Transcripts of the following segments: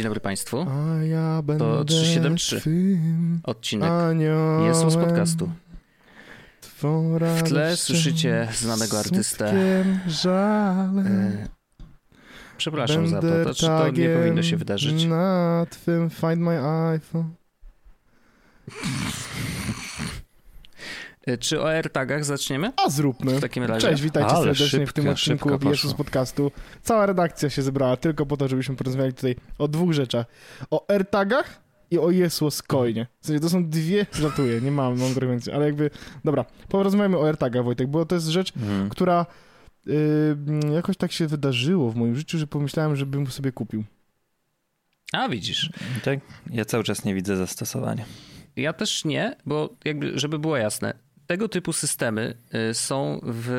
dobry Państwu. A ja będę to 373 odcinek jest z podcastu. W tle słyszycie znanego artystę. Przepraszam za to nie powinno się wydarzyć. Na twym Find My iPhone. Czy o AirTagach zaczniemy? A zróbmy. W takim razie. Cześć, witajcie serdecznie w tym odcinku Jesus Podcastu. Cała redakcja się zebrała tylko po to, żebyśmy porozmawiali tutaj o dwóch rzeczach. O AirTagach i o Jesus Coinie. W sensie to są dwie, żartuję, nie mam mądrych więcej, ale jakby, dobra, porozmawiamy o AirTagach, Wojtek, bo to jest rzecz, która jakoś tak się wydarzyło w moim życiu, że pomyślałem, żebym sobie kupił. A, widzisz. Tak? Ja cały czas nie widzę zastosowania. Ja też nie, bo jakby, żeby było jasne, tego typu systemy są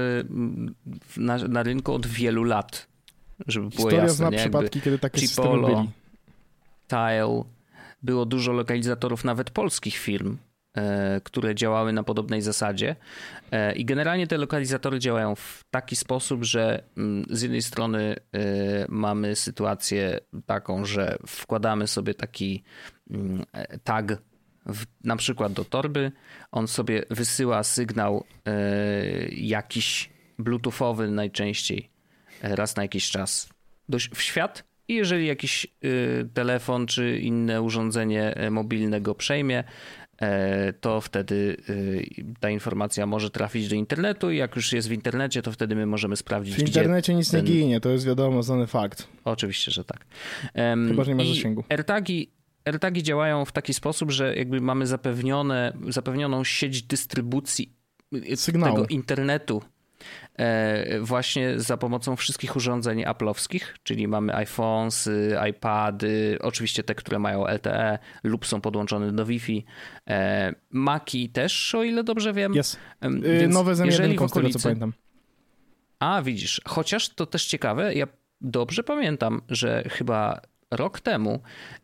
na rynku od wielu lat, żeby było Historia jasne. Zna nie? przypadki, kiedy takie Chipolo, systemy byli. Tile, było dużo lokalizatorów nawet polskich firm, które działały na podobnej zasadzie i generalnie te lokalizatory działają w taki sposób, że z jednej strony mamy sytuację taką, że wkładamy sobie taki tag na przykład do torby, on sobie wysyła sygnał jakiś bluetoothowy najczęściej raz na jakiś czas w świat i jeżeli jakiś telefon czy inne urządzenie mobilne go przejmie, to wtedy ta informacja może trafić do internetu i jak już jest w internecie, to wtedy my możemy sprawdzić, w internecie nic nie ginie, to jest wiadomo, znany fakt. Oczywiście, że tak. Chyba, że nie ma zasięgu. AirTagi działają w taki sposób, że jakby mamy zapewnioną sieć dystrybucji sygnału tego internetu właśnie za pomocą wszystkich urządzeń Apple'owskich, czyli mamy iPhonesy, iPady, oczywiście te, które mają LTE lub są podłączone do Wi-Fi. Maci też, o ile dobrze wiem. Jest. Nowe z jeżeli z tego co pamiętam. A, widzisz. Chociaż to też ciekawe, ja dobrze pamiętam, że chyba rok temu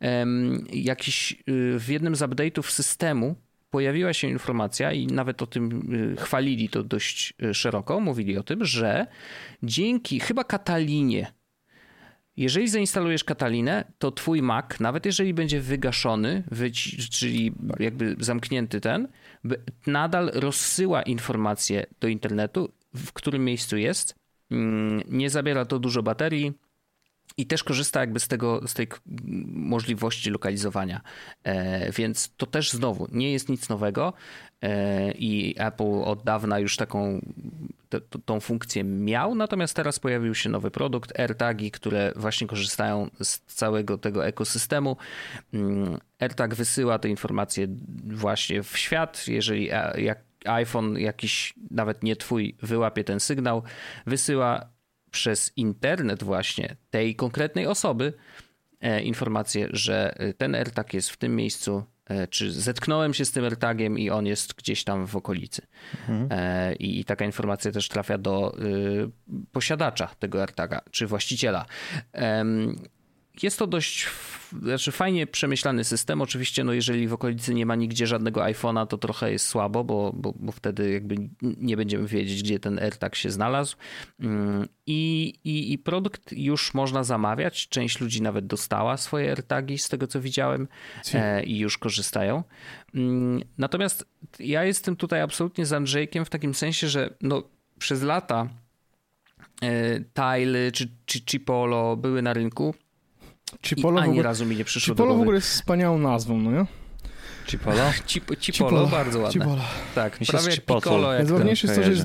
w jednym z update'ów systemu pojawiła się informacja i nawet o tym chwalili to dość szeroko, mówili o tym, że dzięki chyba Katalinie, jeżeli zainstalujesz Katalinę, to twój Mac, nawet jeżeli będzie wygaszony, czyli jakby zamknięty nadal rozsyła informacje do internetu, w którym miejscu jest, nie zabiera to dużo baterii, i też korzysta jakby z tej możliwości lokalizowania. Więc to też znowu nie jest nic nowego i Apple od dawna już tą funkcję miał, natomiast teraz pojawił się nowy produkt, AirTagi, które właśnie korzystają z całego tego ekosystemu. AirTag wysyła te informacje właśnie w świat, jeżeli iPhone jakiś, nawet nie twój, wyłapie ten sygnał, wysyła przez internet właśnie tej konkretnej osoby informację, że ten AirTag jest w tym miejscu, czy zetknąłem się z tym AirTagiem i on jest gdzieś tam w okolicy. I taka informacja też trafia do posiadacza tego AirTaga, czy właściciela. Jest to dość fajnie przemyślany system. Oczywiście, jeżeli w okolicy nie ma nigdzie żadnego iPhone'a, to trochę jest słabo, bo wtedy jakby nie będziemy wiedzieć, gdzie ten AirTag się znalazł. I produkt już można zamawiać. Część ludzi nawet dostała swoje AirTagi, z tego co widziałem, i już korzystają. Natomiast ja jestem tutaj absolutnie z Andrzejkiem w takim sensie, że przez lata Tile czy Chipolo były na rynku. Chipolo I ani razu mi nie przyszło Chipolo do głowy. w ogóle jest wspaniałą nazwą, no nie? Chipolo? Chipolo, bardzo ładne. Chipolo. Tak, prawie Piccolo. Najważniejsze jest to, że jest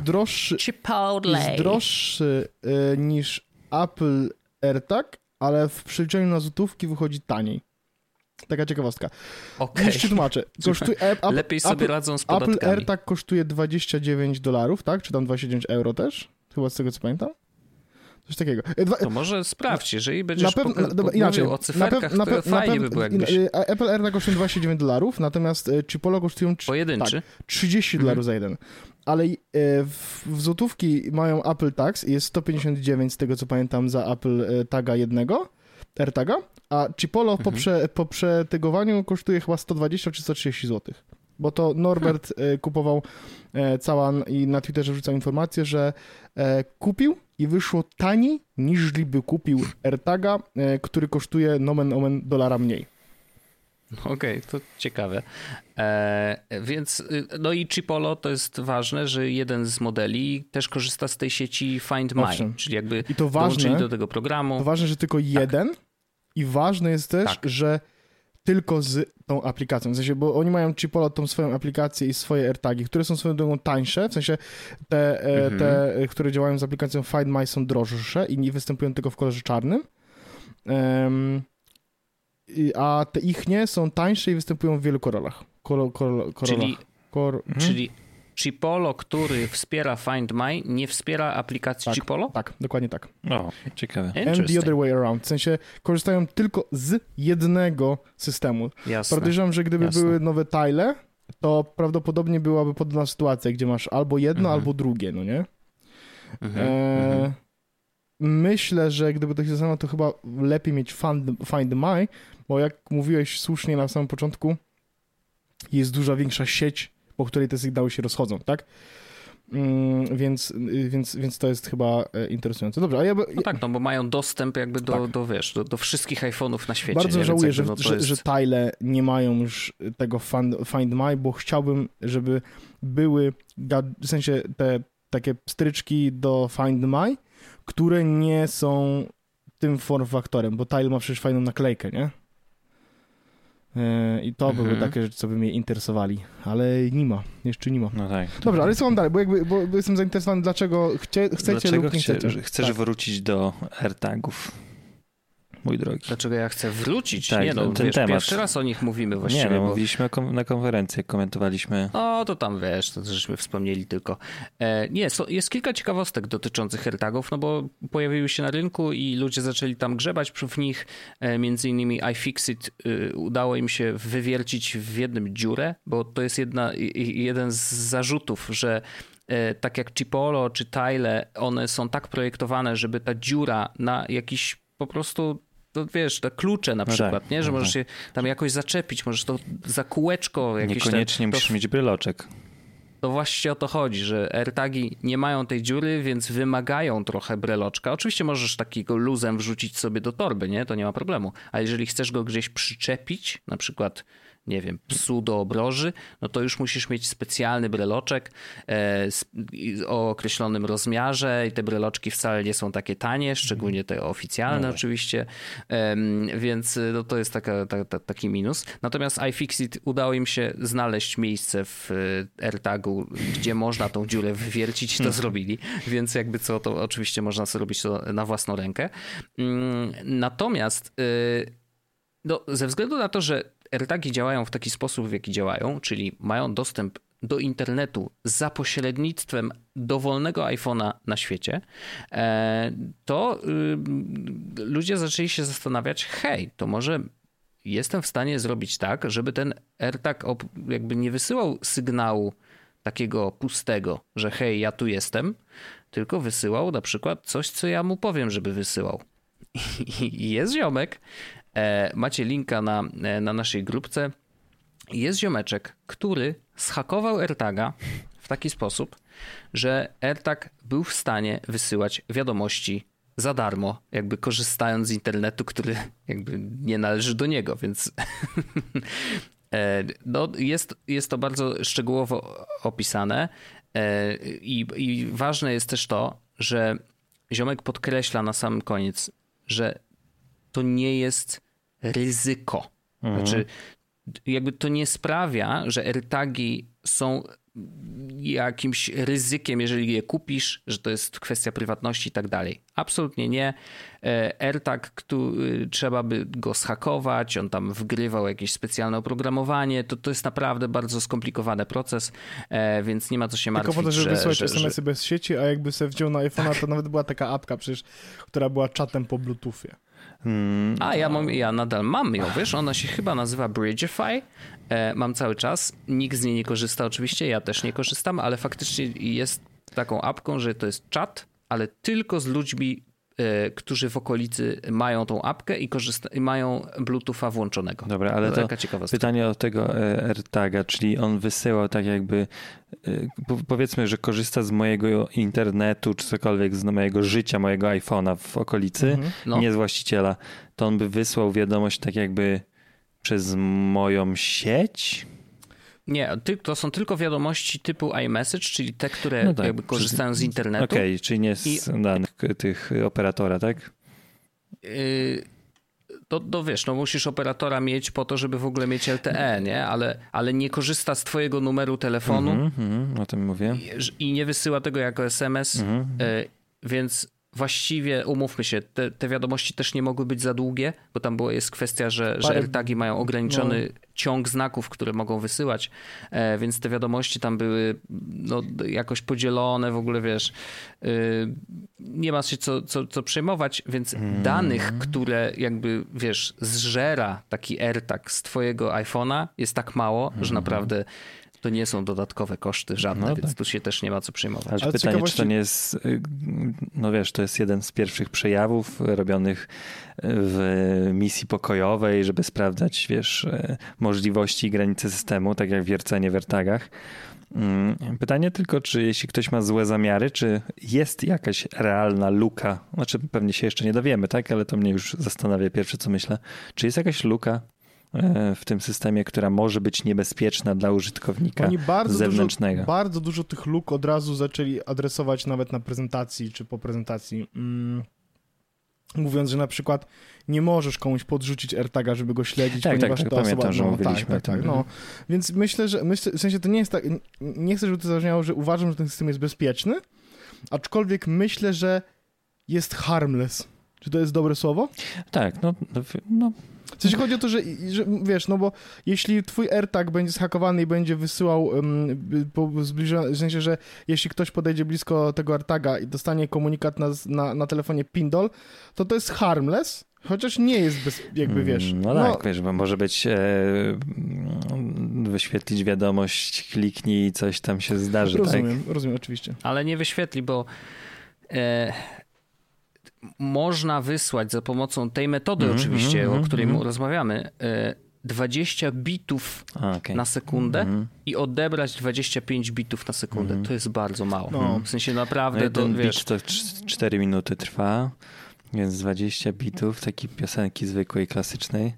droższy niż Apple AirTag, ale w przeliczeniu na złotówki wychodzi taniej. Taka ciekawostka. Już ci tłumaczę. Lepiej sobie radzą z podatkami. Apple AirTag kosztuje $29, tak? Czy tam 29 euro też? Chyba z tego co pamiętam. Coś takiego. To może sprawdź, jeżeli będziesz mówił o cyferkach, to fajnie by było jakbyś... Apple AirTag kosztuje $29, natomiast Chipolo kosztują pojedynczy. $30 za jeden. Ale w złotówki mają Apple Tax i jest 159 z tego co pamiętam za Apple Taga jednego, AirTaga, a Chipolo po przetygowaniu kosztuje chyba 120 czy 130 zł. Bo to Norbert kupował i na Twitterze wrzucał informację, że kupił i wyszło taniej niż by kupił AirTaga, który kosztuje nomen omen $1 mniej. Okej, to ciekawe. Więc, no i Chipolo to jest ważne, że jeden z modeli też korzysta z tej sieci Find My, czyli jakby i to dołączyli do tego programu. To ważne, że tylko jeden i ważne jest też, że tylko z tą aplikacją. W sensie, bo oni mają Chipolo tą swoją aplikację i swoje AirTagi, które są swoją drogą tańsze, w sensie te, które działają z aplikacją Find My są droższe i nie występują tylko w kolorze czarnym. A te ich nie są tańsze i występują w wielu kolorach. Czyli Chipolo, który wspiera Find My, nie wspiera aplikacji Chipolo? Tak, dokładnie tak. O, ciekawe. And the other way around. W sensie korzystają tylko z jednego systemu. Jasne. Podejrzewam, że gdyby były nowe tile, to prawdopodobnie byłaby podobna sytuacja, gdzie masz albo jedno, albo drugie, no nie? Myślę, że gdyby to się stało, to chyba lepiej mieć Find My, bo jak mówiłeś słusznie na samym początku, jest duża większa sieć, po której te sygnały się rozchodzą, tak? Więc to jest chyba interesujące. Dobrze, no tak, no bo mają dostęp jakby do wszystkich iPhone'ów na świecie. Bardzo żałuję, że tile nie mają już tego Find My, bo chciałbym, żeby były w sensie te takie stryczki do Find My, które nie są tym form faktorem, bo Tile ma przecież fajną naklejkę, nie? I to były takie rzeczy, co by mnie interesowali, ale jeszcze nie ma. No tak. Dobrze, ale co mam dalej, bo jestem zainteresowany, dlaczego chcecie lub nie chcecie. Chcesz wrócić do AirTagów, mój drogi. Dlaczego ja chcę wrócić? Tak, nie no, ten temat. Pierwszy raz o nich mówimy właściwie. Nie, no, mówiliśmy na konferencji, komentowaliśmy. O, to tam wiesz, to żeśmy wspomnieli tylko. Jest kilka ciekawostek dotyczących AirTagów, no bo pojawiły się na rynku i ludzie zaczęli tam grzebać w nich. Między innymi iFixit udało im się wywiercić w jednym dziurę, bo to jest jeden z zarzutów, że tak jak Chipolo czy Tile, one są tak projektowane, żeby ta dziura na jakiś po prostu, to wiesz, te klucze na przykład, nie? Że możesz się tam jakoś zaczepić, możesz to za kółeczko jakieś... Niekoniecznie musisz mieć bryloczek. To właśnie o to chodzi, że AirTagi nie mają tej dziury, więc wymagają trochę breloczka. Oczywiście możesz takiego luzem wrzucić sobie do torby, nie? To nie ma problemu. A jeżeli chcesz go gdzieś przyczepić, na przykład, nie wiem, psu do obroży, no to już musisz mieć specjalny breloczek o określonym rozmiarze i te breloczki wcale nie są takie tanie, szczególnie te oficjalne oczywiście, więc no to jest taki minus. Natomiast iFixit udało im się znaleźć miejsce w AirTagu, gdzie można tą dziurę wywiercić, to zrobili, więc jakby co, to oczywiście można sobie robić to na własną rękę. Natomiast no, ze względu na to, że AirTagi działają w taki sposób, w jaki działają, czyli mają dostęp do internetu za pośrednictwem dowolnego iPhone'a na świecie, to ludzie zaczęli się zastanawiać, hej, to może jestem w stanie zrobić tak, żeby ten AirTag jakby nie wysyłał sygnału takiego pustego, że hej, ja tu jestem, tylko wysyłał na przykład coś, co ja mu powiem, żeby wysyłał. I jest ziomek, macie linka na naszej grupce. Jest ziomeczek, który zhakował AirTaga w taki sposób, że AirTag był w stanie wysyłać wiadomości za darmo, jakby korzystając z internetu, który jakby nie należy do niego, więc no, jest to bardzo szczegółowo opisane i ważne jest też to, że ziomek podkreśla na samym koniec, że to nie jest ryzyko. Znaczy, jakby to nie sprawia, że AirTagi są jakimś ryzykiem, jeżeli je kupisz, że to jest kwestia prywatności i tak dalej. Absolutnie nie. AirTag, trzeba by go zhakować, on tam wgrywał jakieś specjalne oprogramowanie, to jest naprawdę bardzo skomplikowany proces, więc nie ma co się martwić. Tylko po to, żeby wysłać SMS-y bez sieci, a jakby sobie wziął na iPhone'a, to nawet była taka apka przecież, która była czatem po Bluetoothie. Ja nadal mam ją, wiesz, ona się chyba nazywa Bridgeify, mam cały czas, nikt z niej nie korzysta oczywiście, ja też nie korzystam, ale faktycznie jest taką apką, że to jest czat, ale tylko z ludźmi którzy w okolicy mają tą apkę i mają Bluetootha włączonego. Dobra, ale to pytanie o tego AirTaga, czyli on wysyłał tak jakby, powiedzmy, że korzysta z mojego internetu, czy cokolwiek z mojego życia, mojego iPhone'a w okolicy, nie z właściciela, to on by wysłał wiadomość tak jakby przez moją sieć? Nie, to są tylko wiadomości typu iMessage, czyli te, które jakby korzystają z internetu. Okej, czyli nie z danych tych operatora, tak? To wiesz, musisz operatora mieć po to, żeby w ogóle mieć LTE, nie? Ale nie korzysta z twojego numeru telefonu. O tym mówię. I nie wysyła tego jako SMS, więc właściwie, umówmy się, te wiadomości też nie mogły być za długie, bo tam jest kwestia, że AirTagi mają ograniczony ciąg znaków, które mogą wysyłać, więc te wiadomości tam były jakoś podzielone, w ogóle wiesz, nie ma się co przejmować, więc danych, które jakby, wiesz, zżera taki AirTag z twojego iPhone'a jest tak mało, że naprawdę to nie są dodatkowe koszty żadne, więc tu się też nie ma co przejmować. Ale pytanie, czy to nie jest, to jest jeden z pierwszych przejawów robionych w misji pokojowej, żeby sprawdzać, możliwości i granice systemu, tak jak wiercenie w AirTagach. Pytanie tylko, czy jeśli ktoś ma złe zamiary, czy jest jakaś realna luka, pewnie się jeszcze nie dowiemy, tak? Ale to mnie już zastanawia pierwsze, co myślę. Czy jest jakaś luka w tym systemie, która może być niebezpieczna dla użytkownika zewnętrznego? Bardzo dużo tych luk od razu zaczęli adresować nawet na prezentacji czy po prezentacji. Mówiąc, że na przykład nie możesz komuś podrzucić AirTaga, żeby go śledzić, ponieważ ta osoba... Pamiętam, że mówiliśmy. Więc myślę, w sensie to nie jest tak... Nie chcę, żeby to zabrzmiało, że uważam, że ten system jest bezpieczny, aczkolwiek myślę, że jest harmless. Czy to jest dobre słowo? Tak, W sensie chodzi o to, że wiesz, bo jeśli twój AirTag będzie zhakowany i będzie wysyłał w sensie, że jeśli ktoś podejdzie blisko tego AirTaga i dostanie komunikat na telefonie PIN-DOL, to jest harmless, chociaż nie jest wiesz. Wiesz, bo może być wyświetlić wiadomość, kliknij i coś tam się zdarzy. Rozumiem, oczywiście. Ale nie wyświetli, bo można wysłać za pomocą tej metody oczywiście, o której rozmawiamy, 20 bitów na sekundę i odebrać 25 bitów na sekundę. To jest bardzo mało. W sensie naprawdę to, wiesz... to 4 minuty trwa, więc 20 bitów takiej piosenki zwykłej, klasycznej.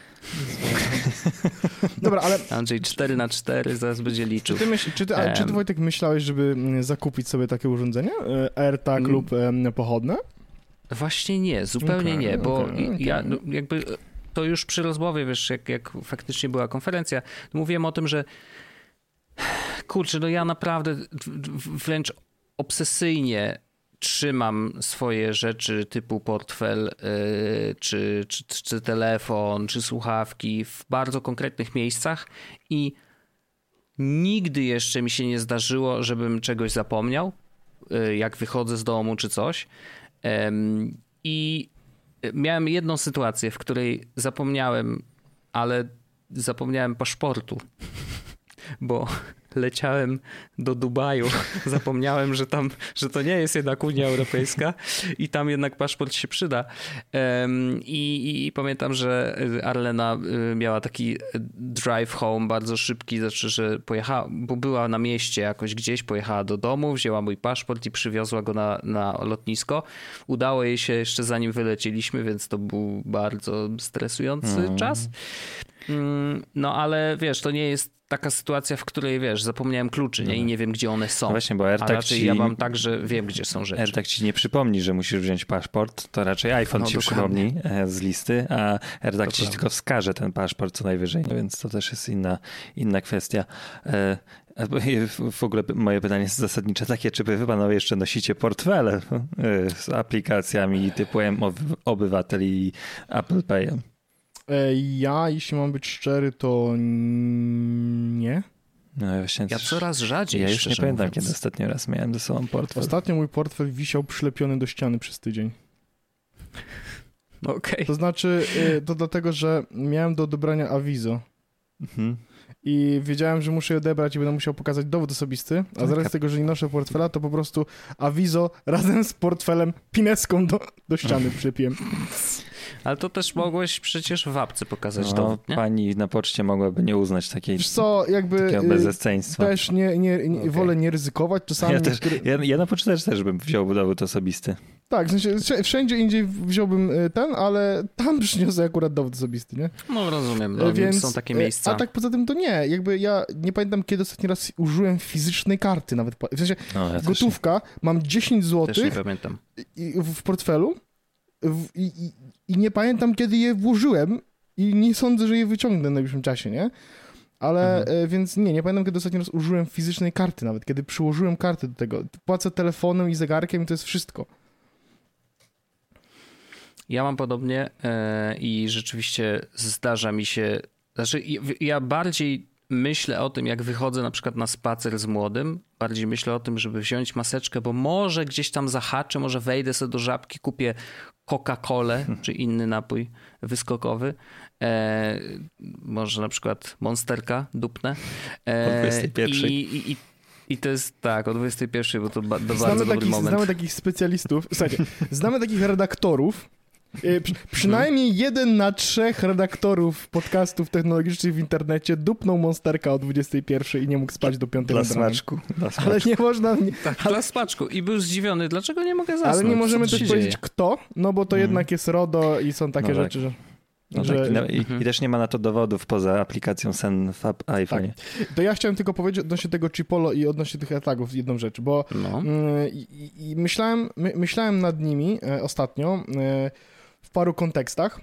Dobra, ale... Andrzej 4x4 zaraz będzie liczył. Czy ty Wojtek myślałeś, żeby zakupić sobie takie urządzenie? AirTag lub pochodne? Właśnie nie, zupełnie nie, bo ja jakby to już przy rozmowie, wiesz, jak faktycznie była konferencja, mówiłem o tym, że kurczę, ja naprawdę wręcz obsesyjnie trzymam swoje rzeczy typu portfel, czy telefon, czy słuchawki w bardzo konkretnych miejscach i nigdy jeszcze mi się nie zdarzyło, żebym czegoś zapomniał, jak wychodzę z domu czy coś. I miałem jedną sytuację, w której zapomniałem paszportu, bo leciałem do Dubaju. Zapomniałem, że to nie jest jednak Unia Europejska i tam jednak paszport się przyda. I pamiętam, że Arlena miała taki drive home bardzo szybki, znaczy, że pojechała, bo była na mieście jakoś gdzieś, pojechała do domu, wzięła mój paszport i przywiozła go na lotnisko. Udało jej się jeszcze zanim wyleciliśmy, więc to był bardzo stresujący czas. Ale wiesz, to nie jest taka sytuacja, w której, wiesz, zapomniałem kluczy, nie? I nie wiem, gdzie one są. Właśnie, bo AirTag ja mam tak, że wiem, gdzie są rzeczy. AirTag ci nie przypomni, że musisz wziąć paszport, to raczej iPhone ci przypomni z listy, a AirTag ci tylko wskaże ten paszport co najwyżej, więc to też jest inna kwestia. W ogóle moje pytanie jest zasadnicze takie, czy wy panowie jeszcze nosicie portfele z aplikacjami typu Obywatel i Apple Payem? Ja, jeśli mam być szczery, to nie. Ja coraz rzadziej. Ja już nie pamiętam, kiedy ostatni raz miałem ze sobą portfel. Ostatnio mój portfel wisiał przylepiony do ściany przez tydzień. Okej. To znaczy, to dlatego, że miałem do odebrania awizo. i wiedziałem, że muszę je odebrać i będę musiał pokazać dowód osobisty, a z racji tego, że nie noszę portfela, to po prostu awizo razem z portfelem pineską do ściany przypiłem. Ale to też mogłeś przecież w apce pokazać dowód, nie? Pani na poczcie mogłaby nie uznać takiego bezeceństwa. Też wolę nie ryzykować czasami. Ja na poczcie też bym wziął dowód osobisty. Tak, w sensie wszędzie indziej wziąłbym ale tam przyniosę akurat dowód osobisty, nie? No rozumiem, więc są takie miejsca. A tak poza tym to nie, jakby ja nie pamiętam, kiedy ostatni raz użyłem fizycznej karty nawet. W sensie gotówka, mam 10 zł też nie pamiętam. W portfelu i nie pamiętam, kiedy je włożyłem i nie sądzę, że je wyciągnę w najbliższym czasie, nie? Ale więc nie pamiętam, kiedy ostatni raz użyłem fizycznej karty nawet, kiedy przyłożyłem kartę do tego. Płacę telefonem i zegarkiem i to jest wszystko. Ja mam podobnie i rzeczywiście zdarza mi się, znaczy ja bardziej myślę o tym, jak wychodzę na przykład na spacer z młodym, bardziej myślę o tym, żeby wziąć maseczkę, bo może gdzieś tam zahaczę, może wejdę sobie do Żabki, kupię Coca-Colę czy inny napój wyskokowy, może na przykład Monsterka dupnę. O 21. I to jest tak, o 21, bo to bardzo dobry moment. Znamy takich specjalistów, słuchajcie, znamy takich redaktorów, przynajmniej 1 na 3 redaktorów podcastów technologicznych w internecie dupnął Monsterka o 21 i nie mógł spać do 5 Dla smaczku. Ale nie można... Dla smaczku. I był zdziwiony, dlaczego nie mogę zasnąć? Ale nie możemy też powiedzieć kto, no bo to jednak jest RODO i są takie rzeczy, że... I też nie ma na to dowodów poza aplikacją Sen w iPhone. Tak. To ja chciałem tylko powiedzieć odnośnie tego Chipolo i odnośnie tych AirTagów jedną rzecz, bo i myślałem nad nimi ostatnio w paru kontekstach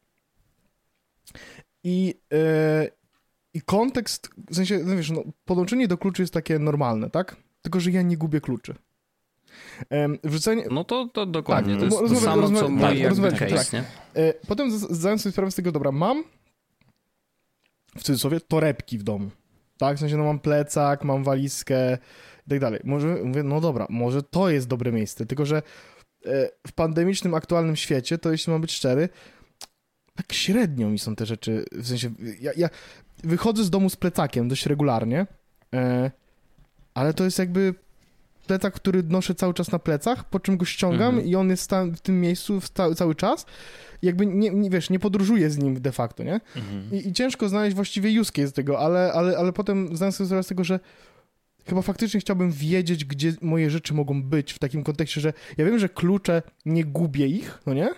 i kontekst, w sensie, no wiesz, podłączenie do kluczy jest takie normalne, tak? Tylko, że ja nie gubię kluczy. Wrzucenie... No to dokładnie, to jest to samo, co mój case, nie? Potem zdałem sobie sprawę z tego, dobra, mam w cudzysłowie torebki w domu, tak? W sensie, mam plecak, mam walizkę i tak dalej. Mówię, no dobra, może to jest dobre miejsce, tylko że w pandemicznym, aktualnym świecie, to jeśli mam być szczery, tak średnio mi są te rzeczy, w sensie, ja wychodzę z domu z plecakiem dość regularnie, ale to jest jakby plecak, który noszę cały czas na plecach, po czym go ściągam i on jest w tym miejscu cały czas. Jakby nie podróżuję z nim de facto, nie? I ciężko znaleźć właściwie use case tego, ale potem zdałem sobie sprawę z tego, że chyba faktycznie chciałbym wiedzieć, gdzie moje rzeczy mogą być w takim kontekście, że ja wiem, że klucze, nie gubię ich, no nie?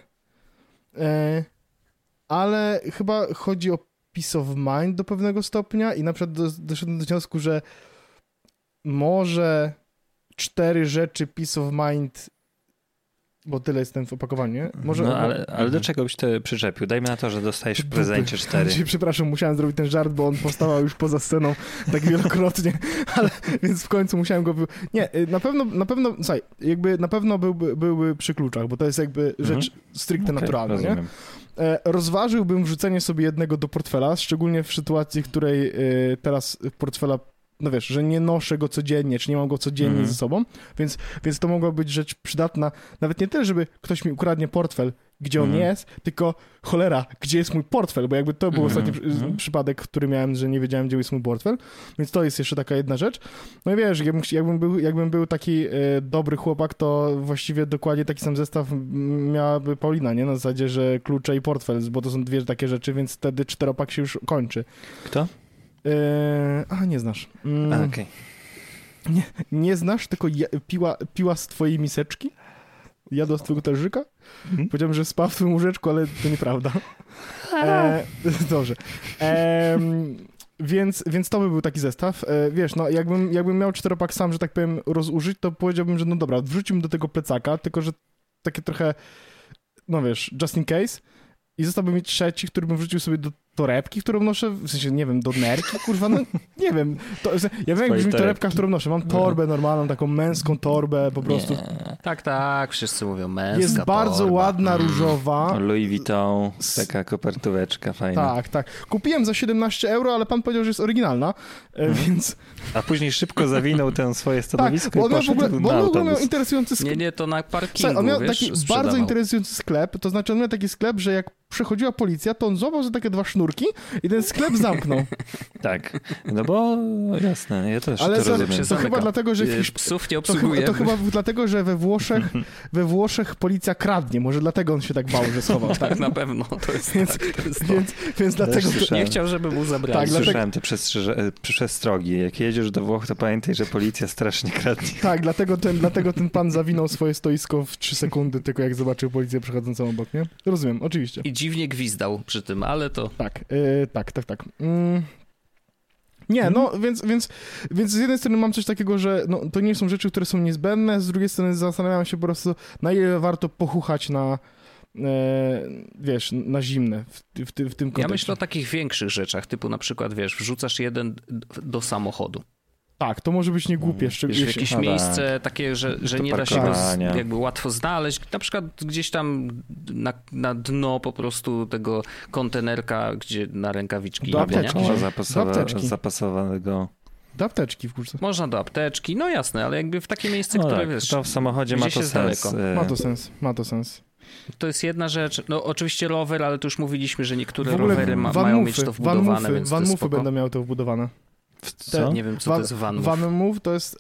Ale chyba chodzi o peace of mind do pewnego stopnia i na przykład doszedłem do wniosku, że może 4 rzeczy peace of mind, bo tyle jestem w opakowaniu, nie? Może, ale do czego byś to przyczepił? Dajmy na to, że dostajesz w prezencie 4. Przepraszam, musiałem zrobić ten żart, bo on powstawał już poza sceną tak wielokrotnie, ale więc w końcu musiałem go... Nie, na pewno, słuchaj, jakby na pewno byłby przy kluczach, bo to jest jakby rzecz stricte naturalna, rozumiem. Nie? Rozważyłbym wrzucenie sobie jednego do portfela, szczególnie w sytuacji, w której teraz portfela, no wiesz, że nie noszę go codziennie, czy nie mam go codziennie ze sobą, więc to mogła być rzecz przydatna, nawet nie tyle, żeby ktoś mi ukradnie portfel, gdzie on jest, tylko cholera, gdzie jest mój portfel, bo jakby to był ostatni przypadek, który miałem, że nie wiedziałem, gdzie jest mój portfel, więc to jest jeszcze taka jedna rzecz. No i wiesz, jakbym był taki dobry chłopak, to właściwie dokładnie taki sam zestaw miałaby Paulina, nie? Na zasadzie, że klucze i portfel, bo to są dwie takie rzeczy, więc wtedy 4-pak się już kończy. Kto? Nie znasz. Okej. Nie znasz, tylko piła z twojej miseczki? Jadła z twojego talerzyka? Powiedziałem, że spał w twoim łóżeczku, ale to nieprawda. Dobrze. Więc to by był taki zestaw. Wiesz, no jakbym miał 4-pak sam, że tak powiem, rozużyć, to powiedziałbym, że no dobra, wrzućmy do tego plecaka, tylko że takie trochę, no wiesz, just in case. I zostałby mi trzeci, który bym wrzucił sobie do torebki, którą noszę, w sensie, nie wiem, do nerki, kurwa, no nie wiem. Ja wiem, jak brzmi torebka, którą noszę. Mam torbę normalną, taką męską torbę, po prostu. Nie. Tak, wszyscy mówią męska jest bardzo torba. Ładna, różowa. Louis Vuitton, taka kopertóweczka fajna. Tak. Kupiłem za 17 euro, ale pan powiedział, że jest oryginalna, więc... A później szybko zawinął ten swoje stanowisko tak, i poszedł na autobus. On miał interesujący sklep. Nie, to na parkingu, Słuchaj, on miał taki sprzedawał. bardzo interesujący sklep, to znaczy on miał taki sklep, że jak przychodziła policja, to on złapał za takie 2 sznurki i ten sklep zamknął. Tak, no bo jasne, ja też ale to rozumiem. To chyba dlatego, że psów nie obsługuje. To chyba dlatego, że we Włoszech policja kradnie, może dlatego on się tak bał, że schował. Tak, na pewno, to jest więc dlatego... Nie chciał, żeby mu zabrali. Tak, słyszałem te przestrogi. Jak jedziesz do Włoch, to pamiętaj, że policja strasznie kradnie. Tak, dlatego ten pan zawinął swoje stoisko w 3 sekundy, tylko jak zobaczył policję przechodzącą obok, nie? Rozumiem, oczywiście. I dziwnie gwizdał przy tym, ale to... Tak. Nie, no więc z jednej strony mam coś takiego, że no, to nie są rzeczy, które są niezbędne, z drugiej strony zastanawiam się po prostu, na ile warto pochuchać na na zimne w tym kontekście. Ja myślę o takich większych rzeczach, typu na przykład, wrzucasz jeden do samochodu. Tak, to może być niegłupie. Szczególnie w jakieś miejsce takie, że nie da się go jakby łatwo znaleźć. Na przykład gdzieś tam na dno po prostu tego kontenerka, gdzie na rękawiczki. Do apteczki. Zapasowanego. Do apteczki w kurce. Można do apteczki, no jasne, ale jakby w takie miejsce, które tak, to w samochodzie ma to sens. Ma to sens. To jest jedna rzecz. No oczywiście rower, ale tu już mówiliśmy, że niektóre rowery mają mieć to wbudowane, więc Van-moofy będą miały to wbudowane. Co? Nie wiem, co to jest Van-move. Van-move to jest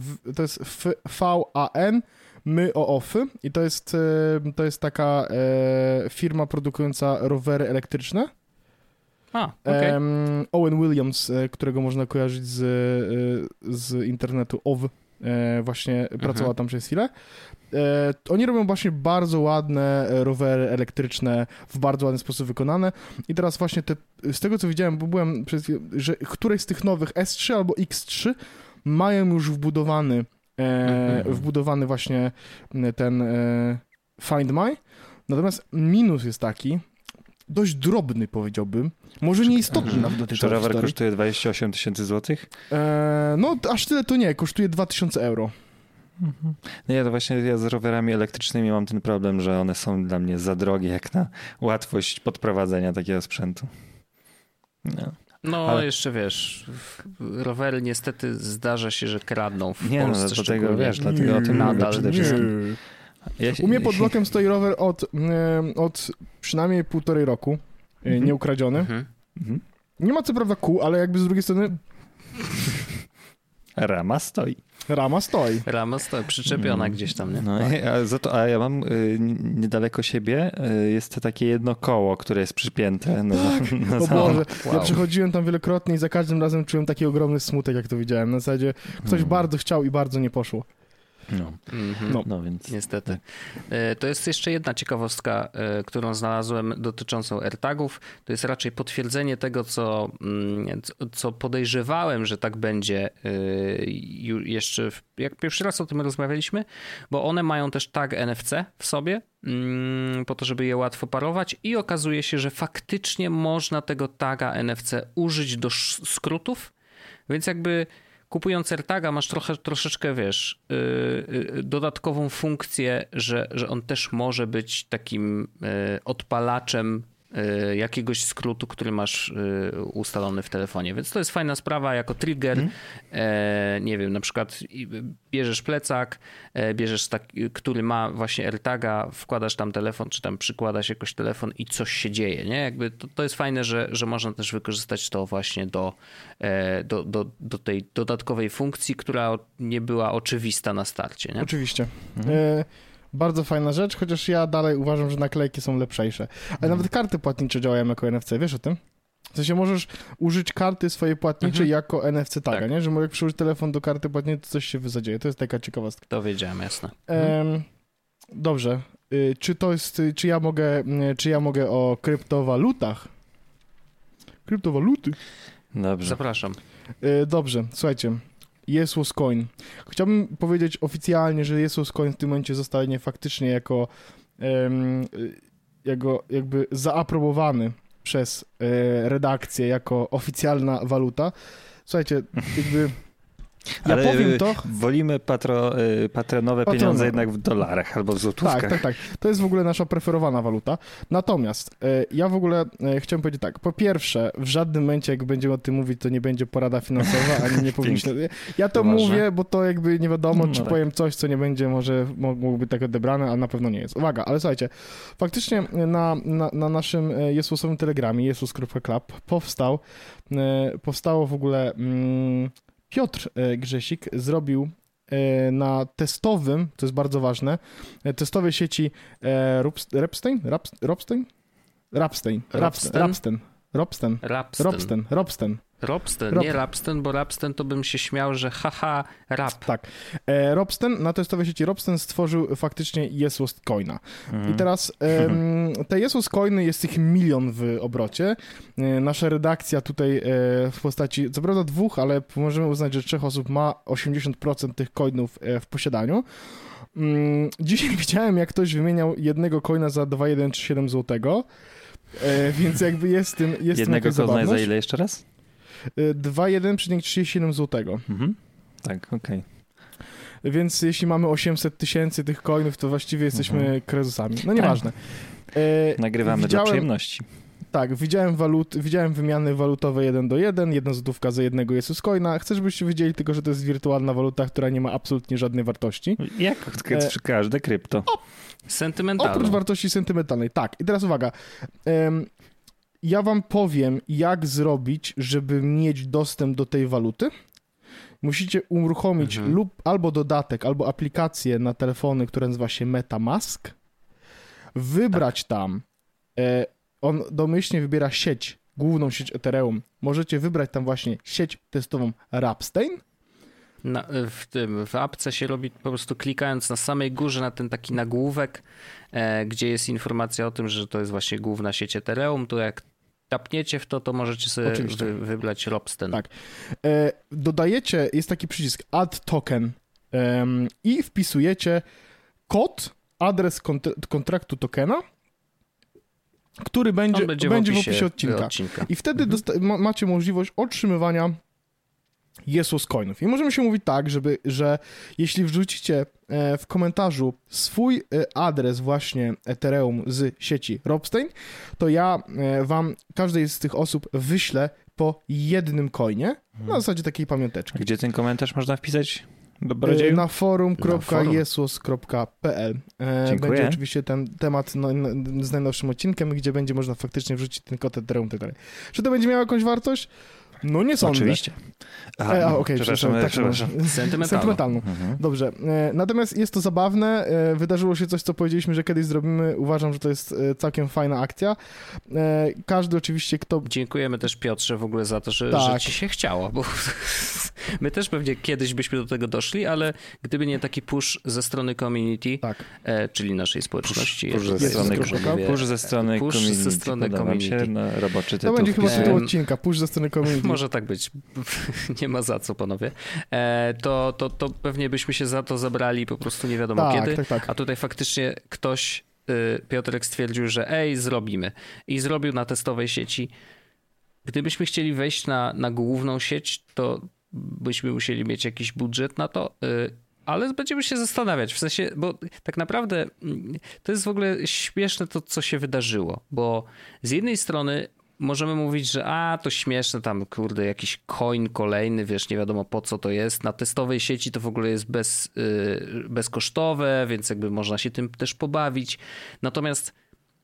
VAN, my OOF-y i to jest taka firma produkująca rowery elektryczne. Okay. Owen Williams, którego można kojarzyć z internetu właśnie pracował tam przez chwilę. Oni robią właśnie bardzo ładne rowery elektryczne, w bardzo ładny sposób wykonane i teraz właśnie z tego co widziałem, bo byłem przez chwilę, że któreś z tych nowych S3 albo X3 mają już wbudowany właśnie ten Find My, natomiast minus jest taki, dość drobny powiedziałbym, może nieistotny nawet do tej historii. Rower kosztuje 28 000 złotych? No aż tyle to nie, kosztuje 2000 euro. No ja z rowerami elektrycznymi mam ten problem, że one są dla mnie za drogie jak na łatwość podprowadzenia takiego sprzętu. No ale jeszcze rowery niestety zdarza się, że kradną w Polsce dlatego o tym nadal przede wszystkim. U mnie pod blokiem stoi rower od przynajmniej 1,5 roku, nieukradziony. Nie ma co prawda kół, ale jakby z drugiej strony Rama stoi, przyczepiona gdzieś tam, nie? No, a ja mam niedaleko siebie jest to takie jedno koło, które jest przypięte. O Boże, ja przechodziłem tam wielokrotnie i za każdym razem czułem taki ogromny smutek, jak to widziałem. Na zasadzie ktoś bardzo chciał i bardzo nie poszło. No więc niestety. To jest jeszcze jedna ciekawostka, którą znalazłem dotyczącą AirTagów. To jest raczej potwierdzenie tego, co podejrzewałem, że tak będzie jeszcze, jak pierwszy raz o tym rozmawialiśmy, bo one mają też tag NFC w sobie, po to, żeby je łatwo parować i okazuje się, że faktycznie można tego taga NFC użyć do skrótów, więc jakby kupując AirTaga masz troszeczkę, dodatkową funkcję, że on też może być takim odpalaczem jakiegoś skrótu, który masz ustalony w telefonie. Więc to jest fajna sprawa jako trigger. Nie wiem, na przykład bierzesz plecak, bierzesz który ma właśnie AirTaga, wkładasz tam telefon, czy tam przykładasz jakoś telefon i coś się dzieje, nie? Jakby to jest fajne, że można też wykorzystać to właśnie do tej dodatkowej funkcji, która nie była oczywista na starcie, nie? Oczywiście. Bardzo fajna rzecz, chociaż ja dalej uważam, że naklejki są lepszejsze. Ale nawet karty płatnicze działają jako NFC, wiesz o tym? W sensie możesz użyć karty swojej płatniczej jako NFC taga, tak. Nie? Że jak przyłożysz telefon do karty płatniczej, to coś się zadzieje. To jest taka ciekawostka. To wiedziałem, jasne. Dobrze. Czy ja mogę o kryptowalutach? Kryptowaluty? Dobrze. Zapraszam. Dobrze, słuchajcie. Jesus Coin. Chciałbym powiedzieć oficjalnie, że Jesus Coin w tym momencie zostanie faktycznie jako jakby zaaprobowany przez redakcję jako oficjalna waluta. Słuchajcie, jakby Ale powiem to. Wolimy patronowe pieniądze jednak w dolarach albo w złotówkach. Tak. To jest w ogóle nasza preferowana waluta. Natomiast ja w ogóle chciałem powiedzieć tak. Po pierwsze, w żadnym momencie, jak będziemy o tym mówić, to nie będzie porada finansowa, ani nie powinniśmy. Ja to mówię, bo to jakby nie wiadomo, czy powiem coś, co nie będzie może mogłoby tak odebrane, a na pewno nie jest. Uwaga, ale słuchajcie, faktycznie na naszym jesusowym telegramie, jesus.club powstało w ogóle... Piotr Grzesik zrobił na testowym, to jest bardzo ważne, testowej sieci Robsten, nie Rapsten, bo Rapsten to bym się śmiał, że haha, rap. Tak. Robsten, na testowej sieci Robsten stworzył faktycznie Jesus Coina. I teraz te Jesus Coiny jest ich 1 milion w obrocie. Nasza redakcja tutaj w postaci, co prawda 2, ale możemy uznać, że 3 osób ma 80% tych coinów w posiadaniu. Dzisiaj widziałem, jak ktoś wymieniał jednego coina za 2,137 zł. Więc jakby jest tym jednego coina za ile jeszcze raz? 2,137 zł. Tak, okej. Więc jeśli mamy 800 000 tych coinów, to właściwie jesteśmy krezusami. No nieważne. Nagrywamy dla przyjemności. Tak, widziałem wymiany walutowe 1 do 1, 1 złotówka za jednego Jesus Coina. Chcę, żebyście wiedzieli tylko, że to jest wirtualna waluta, która nie ma absolutnie żadnej wartości. Jak każde krypto. Sentymentalną. Oprócz wartości sentymentalnej, tak. I teraz uwaga. Ja wam powiem, jak zrobić, żeby mieć dostęp do tej waluty. Musicie uruchomić albo dodatek, albo aplikację na telefony, która nazywa się MetaMask. Wybrać tam. On domyślnie wybiera sieć, główną sieć Ethereum. Możecie wybrać tam właśnie sieć testową Rapstein. W apce się robi po prostu klikając na samej górze na ten taki nagłówek, gdzie jest informacja o tym, że to jest właśnie główna sieć Ethereum, to jak tapniecie w to możecie sobie wybrać Robsten. Tak. Dodajecie, jest taki przycisk Add Token i wpisujecie kod, adres kontraktu tokena, który będzie w opisie odcinka. I wtedy macie możliwość otrzymywania Jesus Coinów. I możemy się mówić tak, że jeśli wrzucicie w komentarzu swój adres właśnie Ethereum z sieci Robstein, to ja wam, każdej z tych osób wyślę po jednym coinie, na zasadzie takiej pamiąteczki. Gdzie ten komentarz można wpisać? Na forum.jesus.pl. Będzie oczywiście ten temat z najnowszym odcinkiem, gdzie będzie można faktycznie wrzucić ten kod Ethereum i tak dalej. Czy to będzie miało jakąś wartość? No nie sądzę. Oczywiście. Przepraszam. Sentymentalną. Dobrze. Natomiast jest to zabawne. Wydarzyło się coś, co powiedzieliśmy, że kiedyś zrobimy. Uważam, że to jest całkiem fajna akcja. Każdy oczywiście, kto... Dziękujemy też Piotrze w ogóle za to, że ci się chciało, bo my też pewnie kiedyś byśmy do tego doszli, ale gdyby nie taki push ze strony community, czyli naszej społeczności. Push ze strony community. Na roboczy tytuł. To będzie chyba tytuł odcinka. Push ze strony community. Może tak być. Nie ma za co, panowie. To pewnie byśmy się za to zabrali po prostu nie wiadomo kiedy. Tak. A tutaj faktycznie ktoś, Piotrek stwierdził, że zrobimy. I zrobił na testowej sieci. Gdybyśmy chcieli wejść na główną sieć, to byśmy musieli mieć jakiś budżet na to, ale będziemy się zastanawiać. W sensie, bo tak naprawdę to jest w ogóle śmieszne to, co się wydarzyło. Bo z jednej strony możemy mówić, że to śmieszne tam, kurde, jakiś coin kolejny, wiesz, nie wiadomo po co to jest. Na testowej sieci to w ogóle jest bezkosztowe, więc jakby można się tym też pobawić. Natomiast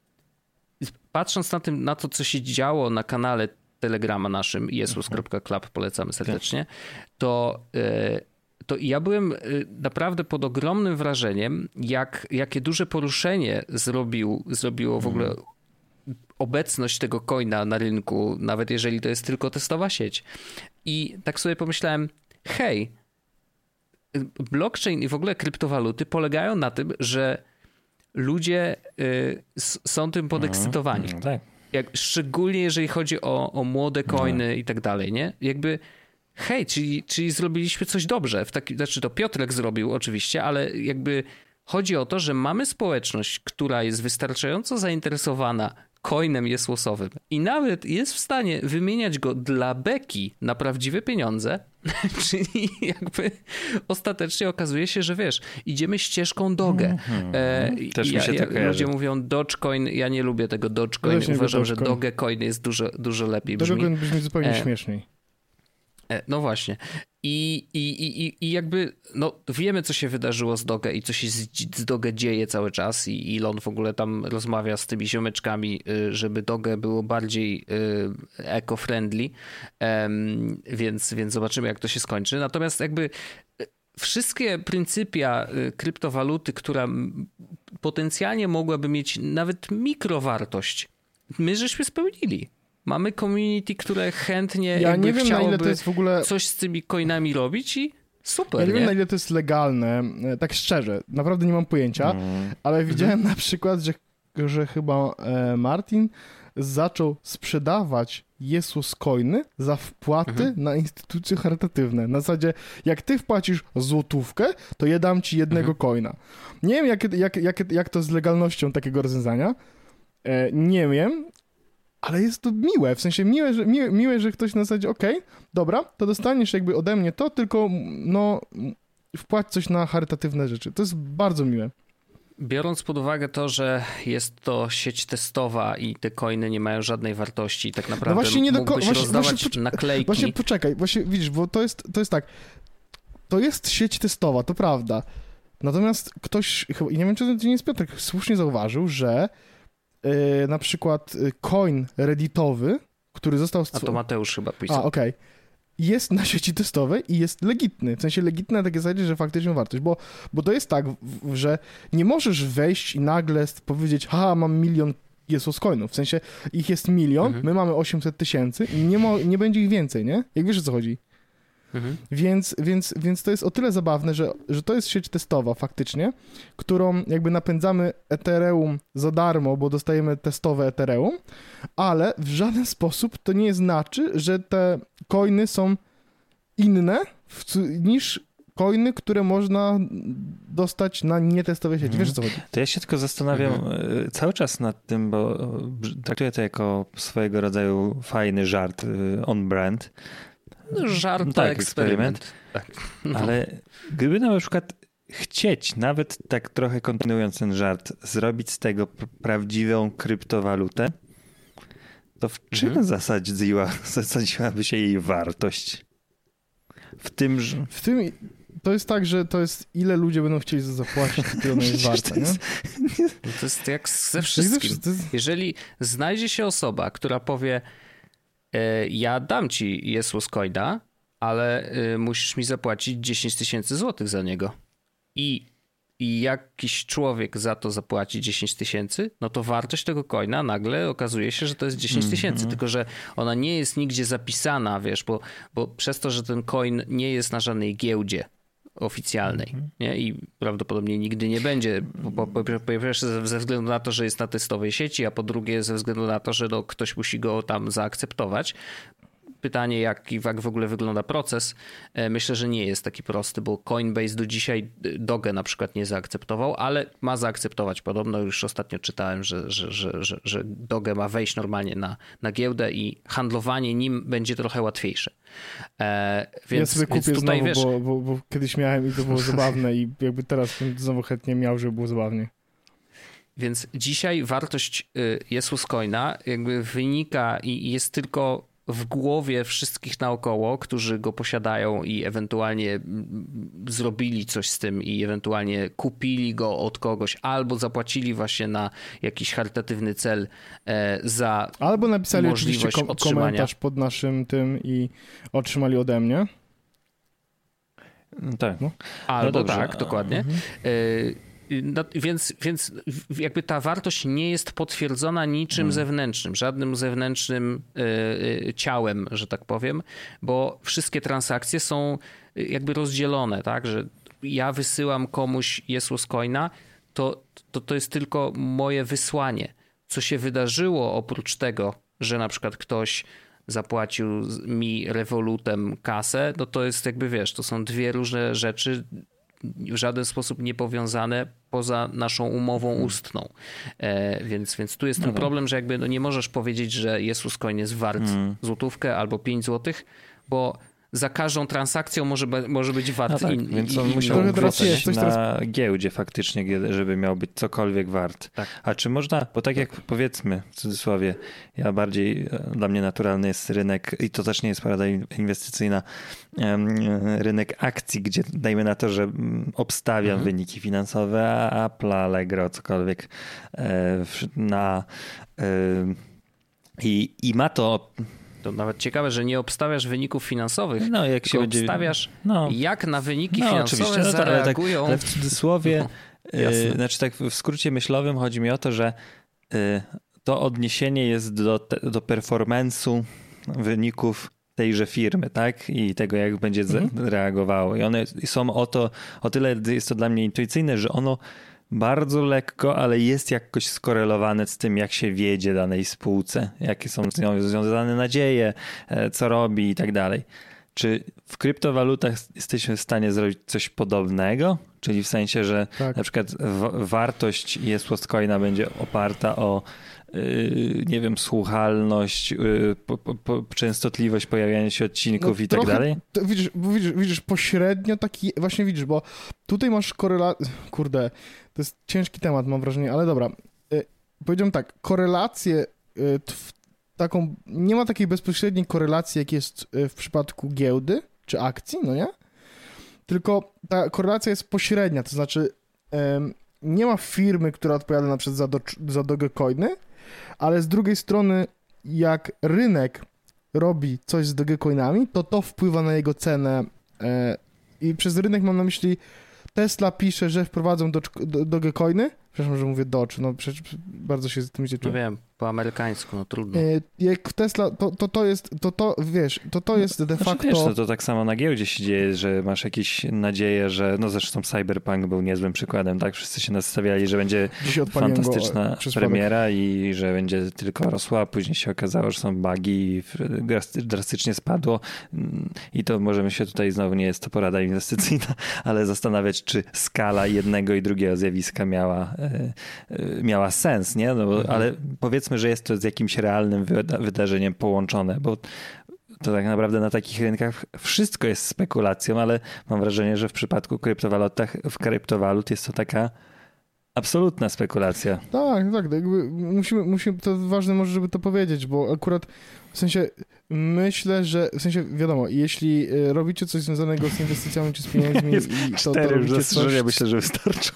patrząc na to, co się działo na kanale Telegrama naszym, jesus.club, polecamy serdecznie, to ja byłem naprawdę pod ogromnym wrażeniem, jakie duże poruszenie zrobiło w ogóle obecność tego coina na rynku, nawet jeżeli to jest tylko testowa sieć. I tak sobie pomyślałem, hej, blockchain i w ogóle kryptowaluty polegają na tym, że ludzie są tym podekscytowani. Tak. Szczególnie jeżeli chodzi o młode coiny i tak dalej, nie? Jakby hej, czyli zrobiliśmy coś dobrze. Znaczy to Piotrek zrobił oczywiście, ale jakby chodzi o to, że mamy społeczność, która jest wystarczająco zainteresowana coinem jesusowym i nawet jest w stanie wymieniać go dla beki na prawdziwe pieniądze, Czyli jakby ostatecznie okazuje się, że wiesz, idziemy ścieżką Doge. Też mi się to kojarzy. Ludzie mówią Dogecoin, ja nie lubię tego Dogecoin, uważam, że Dogecoin jest dużo lepiej brzmi. Dogecoin brzmi zupełnie śmieszniej. No właśnie. I jakby, no wiemy, co się wydarzyło z Doge i co się z Doge dzieje cały czas i Elon w ogóle tam rozmawia z tymi ziomeczkami, żeby Doge było bardziej eco-friendly, więc zobaczymy, jak to się skończy. Natomiast jakby wszystkie pryncypia kryptowaluty, która potencjalnie mogłaby mieć nawet mikrowartość, my żeśmy spełnili. Mamy community, które chętnie nie wiem, na ile to jest w ogóle coś z tymi coinami robić i super, ja nie wiem, na ile to jest legalne, tak szczerze, naprawdę nie mam pojęcia, ale widziałem na przykład, że chyba Martin zaczął sprzedawać Jesus coiny za wpłaty na instytucje charytatywne. Na zasadzie, jak ty wpłacisz złotówkę, to ja dam ci jednego coina. Nie wiem, jak to z legalnością takiego rozwiązania. Nie wiem, ale jest to miłe, w sensie miłe, że ktoś na zasadzie, okej, dobra, to dostaniesz jakby ode mnie to, tylko no wpłać coś na charytatywne rzeczy. To jest bardzo miłe. Biorąc pod uwagę to, że jest to sieć testowa i te coiny nie mają żadnej wartości, tak naprawdę no właśnie mógłbyś rozdawać naklejki. Właśnie poczekaj, właśnie widzisz, bo to jest tak, to jest sieć testowa, to prawda. Natomiast ktoś, chyba, i nie wiem, czy to nie jest Piotrek, słusznie zauważył, że na przykład coin redditowy, który został A to Mateusz chyba pisał. Okej. Jest na sieci testowej i jest legitny. W sensie legitny na takiej zasadzie, że faktycznie ma wartość. Bo to jest tak, że nie możesz wejść i nagle powiedzieć, mam 1 milion Jesus coinów. W sensie ich jest 1 milion, my mamy 800 000 i nie będzie ich więcej, nie? Jak wiesz, o co chodzi? Więc to jest o tyle zabawne, że to jest sieć testowa faktycznie, którą jakby napędzamy Ethereum za darmo, bo dostajemy testowe Ethereum, ale w żaden sposób to nie znaczy, że te coiny są inne niż coiny, które można dostać na nietestowej sieci. Wiesz, o co chodzi? To ja się tylko zastanawiam cały czas nad tym, bo traktuję to jako swojego rodzaju fajny żart on brand. Żart, tak, eksperyment. Tak. No. Ale gdyby na przykład chcieć, nawet tak trochę kontynuując ten żart, zrobić z tego prawdziwą kryptowalutę, to w czym zasadziłaby się jej wartość? W tym, to jest tak, że to jest ile ludzie będą chcieli za zapłacić, tyle ona jest warta, nie? To jest jak ze wszystkim. Jeżeli znajdzie się osoba, która powie ja dam ci Jesus coina, ale musisz mi zapłacić 10 000 złotych za niego. I jakiś człowiek za to zapłaci 10 000, no to wartość tego coina nagle okazuje się, że to jest 10 000, tylko że ona nie jest nigdzie zapisana, wiesz, bo przez to, że ten coin nie jest na żadnej giełdzie oficjalnej, nie? I prawdopodobnie nigdy nie będzie, po pierwsze ze względu na to, że jest na testowej sieci, a po drugie ze względu na to, że ktoś musi go tam zaakceptować. Pytanie, jak w ogóle wygląda proces, myślę, że nie jest taki prosty, bo Coinbase do dzisiaj Doge na przykład nie zaakceptował, ale ma zaakceptować podobno. Już ostatnio czytałem, że Doge ma wejść normalnie na giełdę i handlowanie nim będzie trochę łatwiejsze. Więc, ja sobie kupię tutaj, znowu, bo kiedyś miałem i to było zabawne i jakby teraz bym znowu chętnie miał, żeby było zabawnie. Więc dzisiaj wartość Jesus coina jakby wynika i jest tylko w głowie wszystkich naokoło, którzy go posiadają i ewentualnie zrobili coś z tym i ewentualnie kupili go od kogoś albo zapłacili właśnie na jakiś charytatywny cel za albo napisali możliwość oczywiście komentarz pod naszym tym i otrzymali ode mnie. Tak. No. Albo tak, dokładnie. No, więc jakby ta wartość nie jest potwierdzona niczym zewnętrznym, żadnym zewnętrznym ciałem, że tak powiem, bo wszystkie transakcje są jakby rozdzielone, tak, że ja wysyłam komuś Jesus coina, to jest tylko moje wysłanie. Co się wydarzyło oprócz tego, że na przykład ktoś zapłacił mi Revolutem kasę, no to jest jakby, wiesz, to są dwie różne rzeczy, w żaden sposób niepowiązane poza naszą umową ustną. Więc tu jest ten problem, że jakby nie możesz powiedzieć, że Jesus coin jest wart złotówkę albo 5 złotych, bo za każdą transakcją może być VAT. No tak, więc on musiał wracać na giełdzie faktycznie, żeby miał być cokolwiek wart. Tak. A czy można, bo tak jak powiedzmy w cudzysłowie, dla mnie naturalny jest rynek i to też nie jest porada inwestycyjna, rynek akcji, gdzie dajmy na to, że obstawiam wyniki finansowe, a Apple, Allegro, cokolwiek i ma to. To nawet ciekawe, że nie obstawiasz wyników finansowych, jak tylko obstawiasz, jak na wyniki finansowe zareagują. Ale w cudzysłowie, znaczy tak w skrócie myślowym chodzi mi o to, że to odniesienie jest do performance'u wyników tejże firmy, tak? I tego, jak będzie reagowało. I one są o tyle jest to dla mnie intuicyjne, że ono bardzo lekko, ale jest jakoś skorelowane z tym, jak się wiedzie danej spółce, jakie są z nią związane nadzieje, co robi i tak dalej. Czy w kryptowalutach jesteśmy w stanie zrobić coś podobnego? Czyli w sensie, że na przykład wartość Jesłoscoina będzie oparta o nie wiem, słuchalność, częstotliwość pojawiania się odcinków i tak dalej? Widzisz, pośrednio taki, właśnie widzisz, bo tutaj masz korelację, kurde, to jest ciężki temat, mam wrażenie, ale dobra. Powiedziałem tak, korelację taką, nie ma takiej bezpośredniej korelacji, jak jest w przypadku giełdy czy akcji, no nie? Tylko ta korelacja jest pośrednia, to znaczy nie ma firmy, która odpowiada na przykład za Dogecoiny, ale z drugiej strony jak rynek robi coś z Dogecoinami, to wpływa na jego cenę i przez rynek mam na myśli Tesla pisze, że wprowadzą Dogecoiny. Przepraszam, że mówię Doge, no przecież bardzo się z tym czuję. No wiem, po amerykańsku, no trudno. Jak Tesla, to jest de facto... Wiesz, to tak samo na giełdzie się dzieje, że masz jakieś nadzieję, że, no zresztą Cyberpunk był niezłym przykładem, tak? Wszyscy się nastawiali, że będzie fantastyczna premiera i że będzie tylko rosła, a później się okazało, że są bugi i drastycznie spadło i to możemy się tutaj, znowu nie jest to porada inwestycyjna, ale zastanawiać, czy skala jednego i drugiego zjawiska miała sens, nie? No bo, ale powiedzmy, że jest to z jakimś realnym wydarzeniem połączone, bo to tak naprawdę na takich rynkach wszystko jest spekulacją, ale mam wrażenie, że w przypadku kryptowalut jest to taka absolutna spekulacja. Tak, jakby musimy, to ważne może, żeby to powiedzieć, bo akurat w sensie myślę, że w sensie wiadomo, jeśli robicie coś związanego z inwestycjami czy z pieniędzmi to robicie zastrzeżenia, myślę, że wystarczą.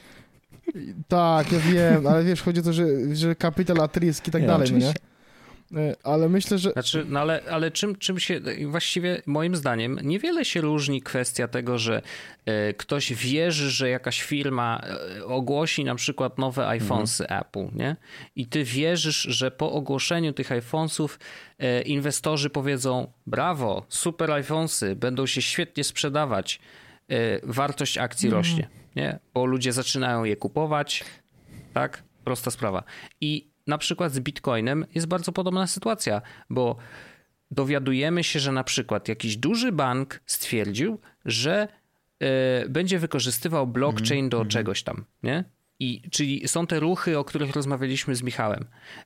Tak, ja wiem, ale wiesz, chodzi o to, że capital at risk i tak dalej, oczywiście. Nie? Ale myślę, że... Znaczy, no ale czym się... Właściwie moim zdaniem niewiele się różni kwestia tego, że ktoś wierzy, że jakaś firma ogłosi na przykład nowe iPhonesy Apple, nie? I ty wierzysz, że po ogłoszeniu tych iPhonesów inwestorzy powiedzą brawo, super iPhonesy, będą się świetnie sprzedawać, wartość akcji rośnie, nie? Bo ludzie zaczynają je kupować, tak? Prosta sprawa. I na przykład z Bitcoinem jest bardzo podobna sytuacja, bo dowiadujemy się, że na przykład jakiś duży bank stwierdził, że będzie wykorzystywał blockchain do czegoś tam, nie? Czyli są te ruchy, o których rozmawialiśmy z Michałem.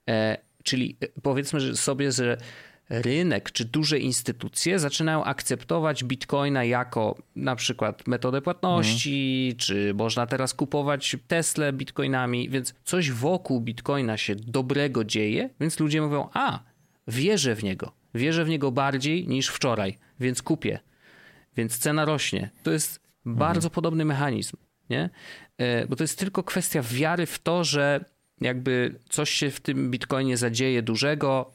Czyli powiedzmy sobie, że rynek czy duże instytucje zaczynają akceptować Bitcoina jako na przykład metodę płatności, czy można teraz kupować Teslę Bitcoinami, więc coś wokół Bitcoina się dobrego dzieje, więc ludzie mówią, wierzę w niego bardziej niż wczoraj, więc kupię, więc cena rośnie. To jest bardzo podobny mechanizm, nie? Bo to jest tylko kwestia wiary w to, że jakby coś się w tym Bitcoinie zadzieje dużego,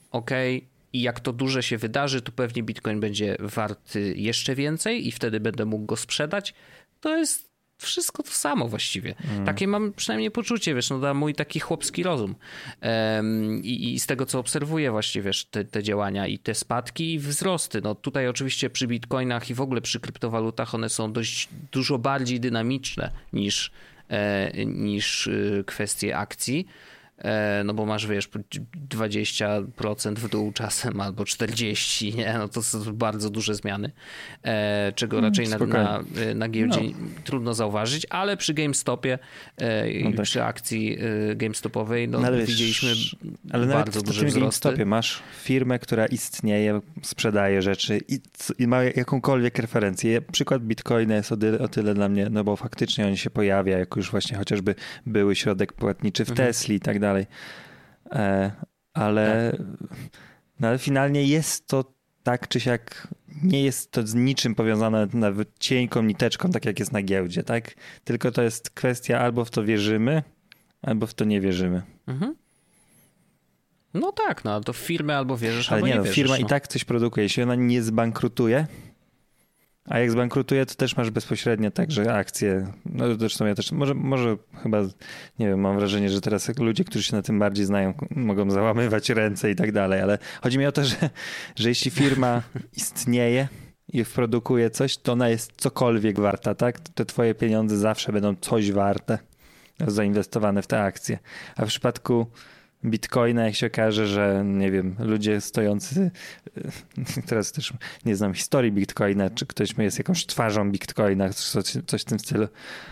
i jak to duże się wydarzy, to pewnie Bitcoin będzie wart jeszcze więcej i wtedy będę mógł go sprzedać. To jest wszystko to samo właściwie. Takie mam przynajmniej poczucie, wiesz, na mój taki chłopski rozum. I z tego, co obserwuję właściwie, wiesz, te działania i te spadki i wzrosty. No tutaj oczywiście przy Bitcoinach i w ogóle przy kryptowalutach one są dużo bardziej dynamiczne niż kwestie akcji. no bo masz, wiesz, 20% w dół czasem albo 40%, nie? No to są bardzo duże zmiany, czego raczej na giełdzie trudno zauważyć, ale przy GameStopie i przy akcji GameStopowej widzieliśmy bardzo duże wzrosty. GameStopie masz firmę, która istnieje, sprzedaje rzeczy i ma jakąkolwiek referencję. Przykład Bitcoina jest o tyle dla mnie, no bo faktycznie on się pojawia, jako już właśnie chociażby były środek płatniczy w Tesli i tak dalej. Ale finalnie jest to tak czy siak, nie jest to z niczym powiązane nawet cienką niteczką, tak jak jest na giełdzie, tak? Tylko to jest kwestia albo w to wierzymy, albo w to nie wierzymy. No tak, no to w firmę albo wierzysz, albo nie wierzysz. Firma i tak coś produkuje. Jeśli ona nie zbankrutuje, a jak zbankrutuje, to też masz bezpośrednio także akcje. No zresztą ja też, może chyba, nie wiem, mam wrażenie, że teraz ludzie, którzy się na tym bardziej znają, mogą załamywać ręce i tak dalej, ale chodzi mi o to, że jeśli firma istnieje i produkuje coś, to ona jest cokolwiek warta, tak? Te twoje pieniądze zawsze będą coś warte, zainwestowane w te akcje. A w przypadku Bitcoina, jak się okaże, że nie wiem, ludzie stojący, teraz też nie znam historii Bitcoina, czy ktoś jest jakąś twarzą Bitcoina, coś w tym stylu.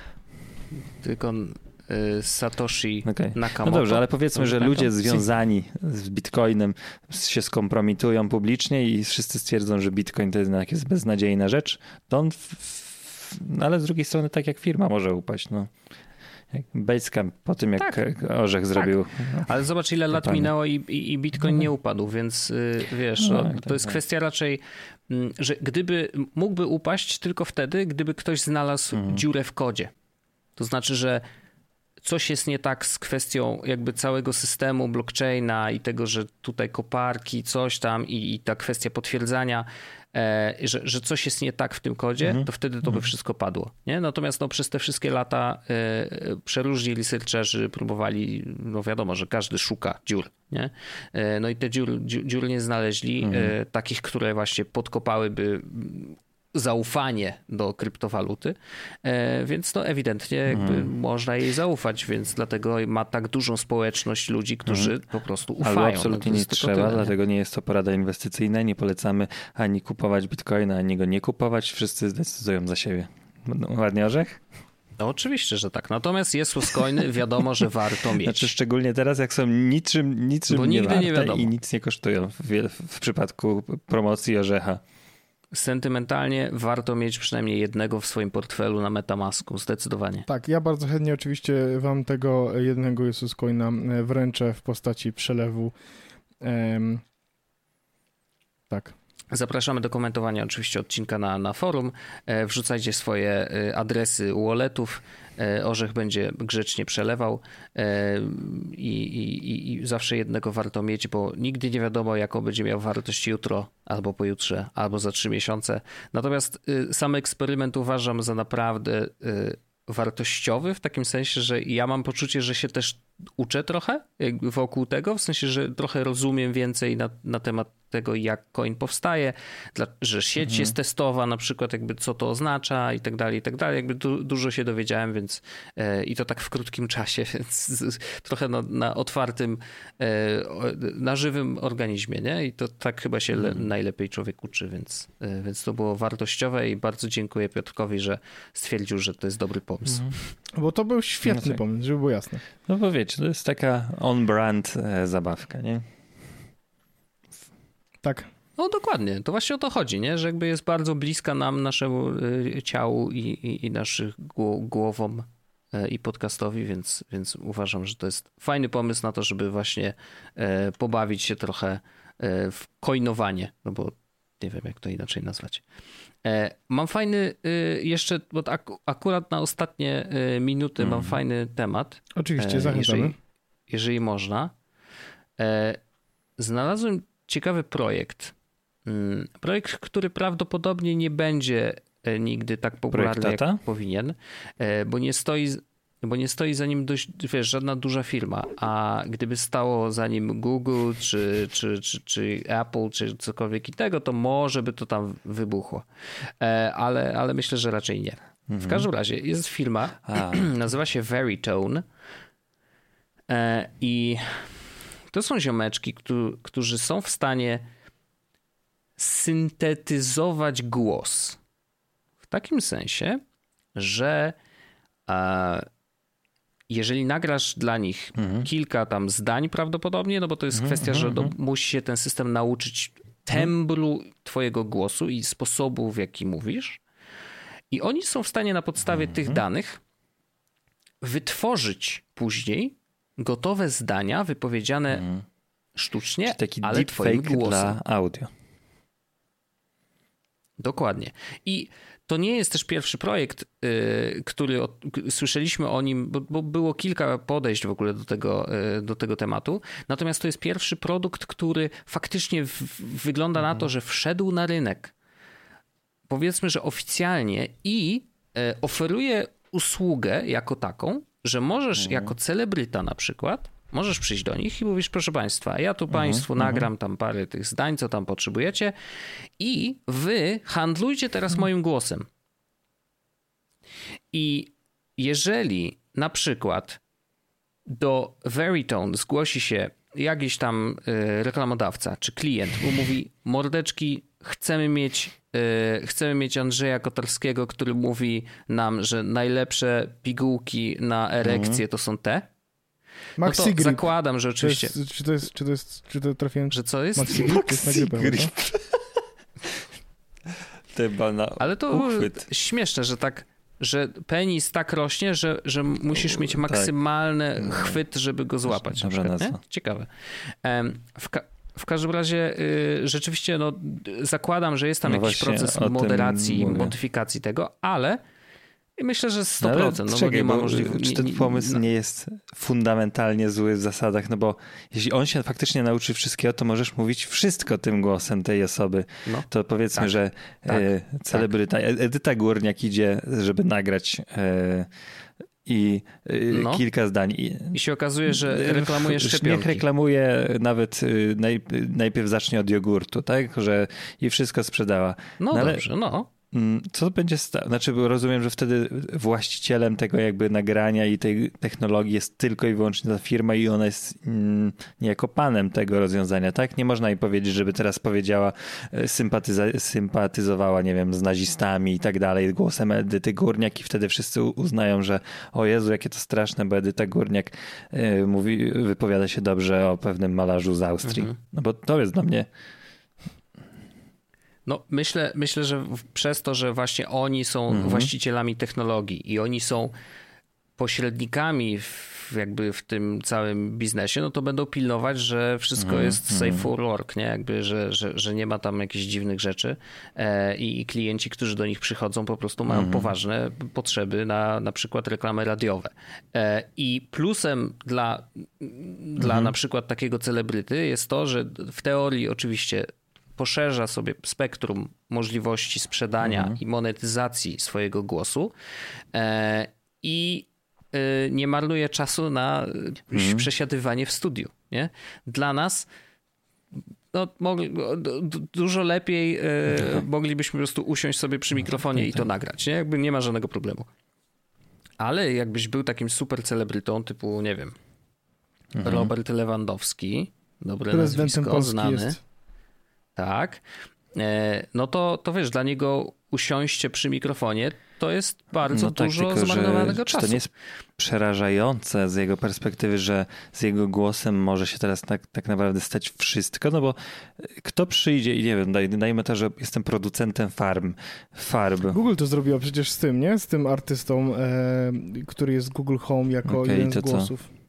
Tylko Satoshi Nakamoto. No dobrze, ale powiedzmy, że ludzie związani z Bitcoinem się skompromitują publicznie i wszyscy stwierdzą, że Bitcoin to jest beznadziejna rzecz, to on ale z drugiej strony tak jak firma może upaść, no. Basecamp po tym, jak Orzech zrobił. Ale zobacz, ile lat minęło i Bitcoin nie upadł, więc wiesz, to jest kwestia raczej, że mógłby upaść tylko wtedy, gdyby ktoś znalazł dziurę w kodzie. To znaczy, że coś jest nie tak z kwestią jakby całego systemu blockchaina i tego, że tutaj koparki, coś tam i ta kwestia potwierdzania, że coś jest nie tak w tym kodzie, to wtedy to by wszystko padło. Nie? Natomiast przez te wszystkie lata przeróżni researcherzy próbowali, no wiadomo, że każdy szuka dziur. Nie? No i te dziur nie znaleźli, takich, które właśnie podkopałyby zaufanie do kryptowaluty, więc to ewidentnie jakby można jej zaufać, więc dlatego ma tak dużą społeczność ludzi, którzy po prostu ufają. Albo absolutnie nie trzeba, dlatego nie jest to porada inwestycyjna, nie polecamy ani kupować Bitcoina, ani go nie kupować, wszyscy zdecydują za siebie. Ładnie, Orzech? No oczywiście, że tak. Natomiast Jesłos coiny wiadomo, że warto mieć. Znaczy szczególnie teraz, jak są niczym bo nie warte nie wiadomo. I nic nie kosztują w przypadku promocji Orzecha. Sentymentalnie warto mieć przynajmniej jednego w swoim portfelu na MetaMasku, zdecydowanie. Tak, ja bardzo chętnie oczywiście wam tego jednego Jesłos coina wręczę w postaci przelewu. Tak. Zapraszamy do komentowania oczywiście odcinka na forum. Wrzucajcie swoje adresy walletów. Orzech będzie grzecznie przelewał i zawsze jednego warto mieć, bo nigdy nie wiadomo, jaką będzie miał wartość jutro, albo pojutrze, albo za 3 miesiące. Natomiast sam eksperyment uważam za naprawdę wartościowy w takim sensie, że ja mam poczucie, że się też uczę trochę wokół tego, w sensie, że trochę rozumiem więcej na temat tego, jak coin powstaje, że sieć jest testowa, na przykład jakby co to oznacza i tak dalej, jakby dużo się dowiedziałem, więc i to tak w krótkim czasie, więc trochę na otwartym, na żywym organizmie, nie? I to tak chyba się najlepiej człowiek uczy, więc to było wartościowe i bardzo dziękuję Piotrkowi, że stwierdził, że to jest dobry pomysł. Bo to był świetny pomysł, żeby było jasne. No bo wiecie, to jest taka on-brand zabawka, nie? Tak. No dokładnie, to właśnie o to chodzi, nie? Że jakby jest bardzo bliska nam, naszemu ciału i naszych głowom i podcastowi, więc uważam, że to jest fajny pomysł na to, żeby właśnie pobawić się trochę w coinowanie, no bo nie wiem, jak to inaczej nazwać. Mam fajny jeszcze, bo akurat na ostatnie minuty mam fajny temat. Oczywiście, zachęcamy. Jeżeli można. Znalazłem ciekawy projekt. Projekt, który prawdopodobnie nie będzie nigdy tak popularny, jak powinien, bo nie stoi za nim żadna duża firma, a gdyby stało za nim Google, czy Apple, czy cokolwiek innego, to może by to tam wybuchło. Ale myślę, że raczej nie. W każdym razie jest firma, nazywa się Veritone I to są ziomeczki, którzy są w stanie syntetyzować głos. W takim sensie, że jeżeli nagrasz dla nich kilka tam zdań prawdopodobnie, no bo to jest kwestia, że musi się ten system nauczyć tembru twojego głosu i sposobu, w jaki mówisz. I oni są w stanie na podstawie tych danych wytworzyć później gotowe zdania wypowiedziane sztucznie, taki ale twoim głosem. Dla audio. Dokładnie. I to nie jest też pierwszy projekt, który słyszeliśmy o nim, bo było kilka podejść w ogóle do tego tematu. Natomiast to jest pierwszy produkt, który faktycznie wygląda na to, że wszedł na rynek. Powiedzmy, że oficjalnie i oferuje usługę jako taką, że możesz jako celebryta na przykład, możesz przyjść do nich i mówisz, proszę państwa, ja tu państwu nagram tam parę tych zdań, co tam potrzebujecie i wy handlujcie teraz moim głosem. I jeżeli na przykład do Veritone zgłosi się jakiś tam reklamodawca czy klient, bo mówi, mordeczki, chcemy mieć Andrzeja Kotarskiego, który mówi nam, że najlepsze pigułki na erekcję to są te. No to zakładam, że oczywiście... Czy to trafiłem? Że co jest? Maxi-grip. Ale to uchwyt. Śmieszne, że penis tak rośnie, że musisz mieć maksymalny chwyt, żeby go złapać. Ciekawe. W każdym razie rzeczywiście zakładam, że jest tam jakiś proces moderacji i modyfikacji tego, ale myślę, że 100%. Czekaj, czy ten pomysł nie jest fundamentalnie zły w zasadach? No bo jeśli on się faktycznie nauczy wszystkiego, to możesz mówić wszystko tym głosem tej osoby. To powiedzmy, że celebryta Edyta Górniak idzie, żeby nagrać kilka zdań. I się okazuje, że reklamuje szczepionki. Niech reklamuje nawet, najpierw zacznie od jogurtu, tak? I wszystko sprzedała. Dobrze, Co będzie znaczy, rozumiem, że wtedy właścicielem tego jakby nagrania i tej technologii jest tylko i wyłącznie ta firma i ona jest niejako panem tego rozwiązania, tak? Nie można jej powiedzieć, żeby teraz powiedziała, sympatyzowała, nie wiem, z nazistami i tak dalej, głosem Edyty Górniak i wtedy wszyscy uznają, że o Jezu, jakie to straszne, bo Edyta Górniak wypowiada się dobrze o pewnym malarzu z Austrii. No bo to jest dla mnie... Myślę, że przez to, że właśnie oni są właścicielami technologii i oni są pośrednikami w tym całym biznesie, to będą pilnować, że wszystko jest safe for work, nie? Jakby, że nie ma tam jakichś dziwnych rzeczy i klienci, którzy do nich przychodzą, po prostu mają poważne potrzeby na przykład reklamy radiowe. I plusem dla na przykład takiego celebryty jest to, że w teorii oczywiście poszerza sobie spektrum możliwości sprzedania i monetyzacji swojego głosu i nie marnuje czasu na przesiadywanie w studiu. Nie? Dla nas dużo lepiej moglibyśmy po prostu usiąść sobie przy mikrofonie i to nagrać. Nie? Jakby nie ma żadnego problemu. Ale jakbyś był takim super celebrytą typu, nie wiem, Robert Lewandowski, dobre nazwisko, znany. Jest. Tak, to wiesz, dla niego usiąście przy mikrofonie to jest bardzo dużo zmarnowanego czasu. Czy to nie jest przerażające z jego perspektywy, że z jego głosem może się teraz tak naprawdę stać wszystko? No bo kto przyjdzie i nie wiem, dajmy to, że jestem producentem farb. Google to zrobiło przecież z tym, nie? Z tym artystą, który jest Google Home jako jeden z głosów.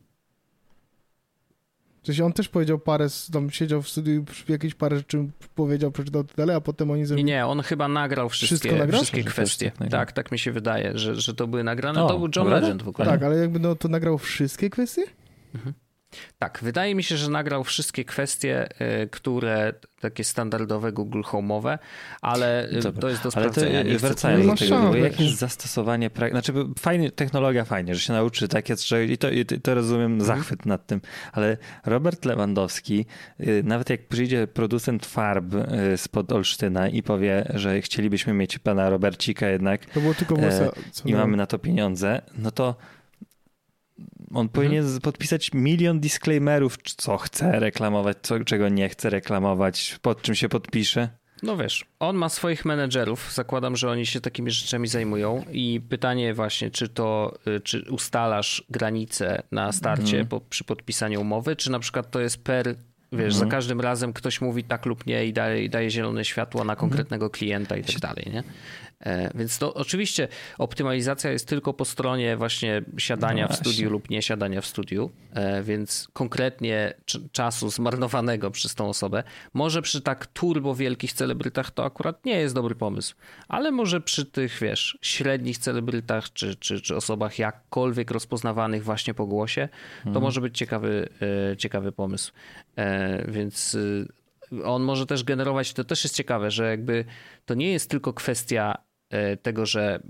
W sensie on też powiedział tam siedział w studiu i jakieś parę rzeczy powiedział, przeczytał tyle, a potem oni zrobili... Nie, on chyba nagrał wszystkie kwestie. Tak mi się wydaje, że to były nagrane. To był John Legend w ogóle. Tak, ale jakby to nagrał wszystkie kwestie? Tak, wydaje mi się, że nagrał wszystkie kwestie, które takie standardowe Google Home'owe, ale to jest do sprawdzenia. Ale wracając do tego, bo jakieś zastosowanie, fajnie, technologia fajnie, że się nauczy tak jest, że i to rozumiem zachwyt nad tym, ale Robert Lewandowski, nawet jak przyjdzie producent farb spod Olsztyna i powie, że chcielibyśmy mieć pana Robercika jednak to było tylko i mamy na to pieniądze, no to On powinien podpisać milion disclaimerów, co chce reklamować, czego nie chce reklamować, pod czym się podpisze. No wiesz, on ma swoich menedżerów, zakładam, że oni się takimi rzeczami zajmują i pytanie właśnie, czy ustalasz granice na starcie przy podpisaniu umowy, czy na przykład to jest za każdym razem ktoś mówi tak lub nie i daje zielone światło na konkretnego klienta i tak dalej, nie? Więc to oczywiście optymalizacja jest tylko po stronie właśnie siadania w studiu lub nie siadania w studiu, więc konkretnie czasu zmarnowanego przez tą osobę. Może przy tak turbo wielkich celebrytach to akurat nie jest dobry pomysł, ale może przy tych, średnich celebrytach czy osobach jakkolwiek rozpoznawanych właśnie po głosie, to może być ciekawy pomysł. Więc on może też generować, to też jest ciekawe, że jakby to nie jest tylko kwestia tego, że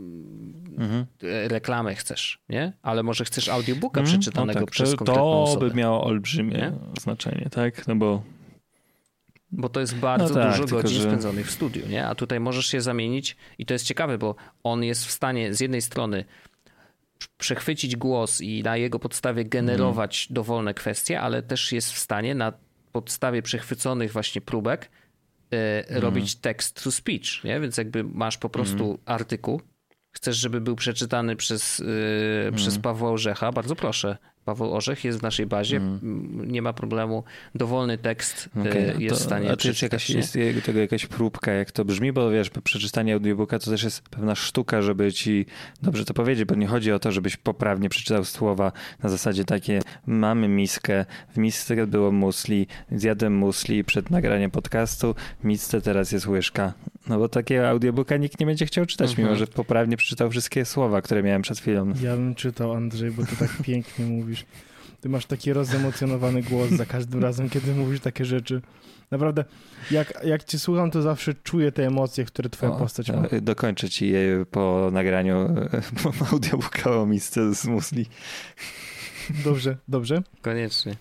reklamę chcesz, nie? Ale może chcesz audiobooka przeczytanego przez konkretną osobę. To by miało olbrzymie znaczenie, tak? No bo to jest bardzo dużo godzin spędzonych w studiu, nie? A tutaj możesz się zamienić i to jest ciekawe, bo on jest w stanie z jednej strony przechwycić głos i na jego podstawie generować dowolne kwestie, ale też jest w stanie na podstawie przechwyconych właśnie próbek robić text to speech, nie? Więc jakby masz po prostu artykuł, chcesz, żeby był przeczytany przez Pawła Orzecha, bardzo proszę. Paweł Orzech jest w naszej bazie, nie ma problemu, dowolny tekst jest w stanie przeczytać. Jest tego jakaś próbka, jak to brzmi, bo wiesz, przeczytanie audiobooka to też jest pewna sztuka, żeby ci dobrze to powiedzieć, bo nie chodzi o to, żebyś poprawnie przeczytał słowa na zasadzie takie, mamy miskę, w misce było musli, zjadłem musli przed nagraniem podcastu, w misce teraz jest łyżka. No bo takiego audiobooka nikt nie będzie chciał czytać, mimo że poprawnie przeczytał wszystkie słowa, które miałem przed chwilą. Ja bym czytał, Andrzej, bo ty tak pięknie mówisz. Ty masz taki rozemocjonowany głos za każdym razem, kiedy mówisz takie rzeczy. Naprawdę, jak cię słucham, to zawsze czuję te emocje, które twoja postać ma. Dokończę ci je po nagraniu audiobooka o misce z musli. Dobrze. Koniecznie.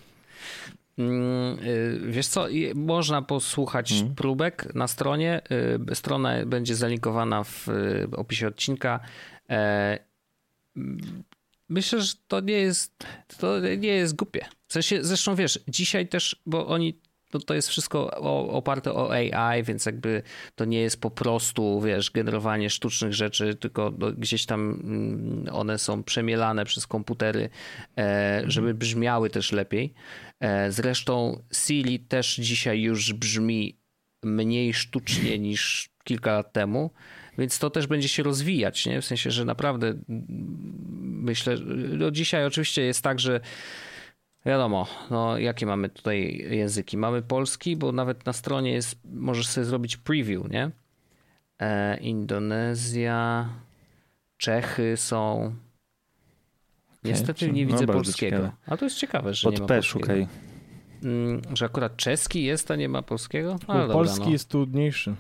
Wiesz co, można posłuchać próbek na stronie. Strona będzie zalinkowana w opisie odcinka. Myślę, że to nie jest głupie. W sensie, zresztą wiesz, dzisiaj też, bo oni, to jest wszystko oparte o AI, więc jakby to nie jest po prostu, generowanie sztucznych rzeczy, tylko gdzieś tam one są przemielane przez komputery, żeby brzmiały też lepiej. Zresztą Siri też dzisiaj już brzmi mniej sztucznie niż kilka lat temu, więc to też będzie się rozwijać, nie? W sensie, że naprawdę myślę, dzisiaj oczywiście jest tak, że wiadomo, jakie mamy tutaj języki. Mamy polski, bo nawet na stronie jest, możesz sobie zrobić preview, nie? Indonezja, Czechy są. Niestety nie widzę polskiego. Ciekawe. A to jest ciekawe, że nie ma polskiego. Szukaj. Że akurat czeski jest, a nie ma polskiego? Polski jest trudniejszy.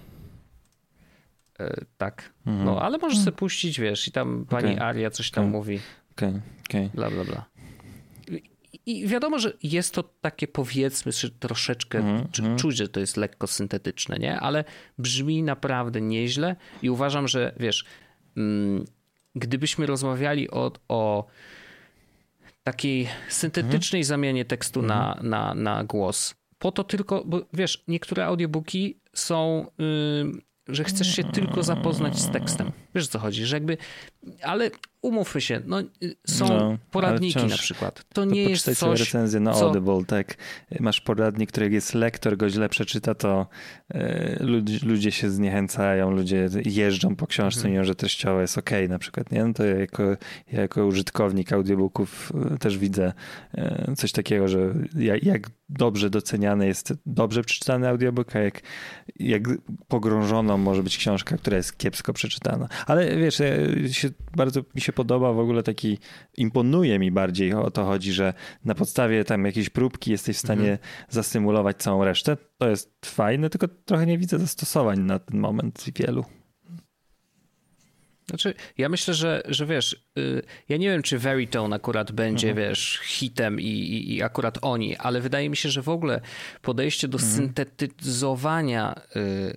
Tak. No, ale możesz sobie puścić, i tam pani Aria coś tam mówi. Bla, bla, bla. I wiadomo, że jest to takie, powiedzmy, że troszeczkę czuć, że to jest lekko syntetyczne, nie? Ale brzmi naprawdę nieźle i uważam, że gdybyśmy rozmawiali o takiej syntetycznej zamianie tekstu na głos, po to tylko, bo niektóre audiobooki są, że chcesz się tylko zapoznać z tekstem. Wiesz, o co chodzi, że ale umówmy się, są poradniki na przykład. To nie jest coś, sobie recenzję na Audible, tak. Masz poradnik, który jak lektor go źle przeczyta, to ludzie się zniechęcają, ludzie jeżdżą po książce, mimo że treściowo jest okej, na przykład. Nie? No to jako użytkownik audiobooków też widzę coś takiego, że jak dobrze doceniany jest dobrze przeczytany audiobook, a jak pogrążoną może być książka, która jest kiepsko przeczytana. Ale wiesz, bardzo mi się podoba w ogóle imponuje mi bardziej, o to chodzi, że na podstawie tam jakiejś próbki jesteś w stanie zasymulować całą resztę. To jest fajne, tylko trochę nie widzę zastosowań na ten moment wielu. Znaczy, ja myślę, że ja nie wiem, czy Veritone akurat będzie, hitem i akurat oni, ale wydaje mi się, że w ogóle podejście do syntetyzowania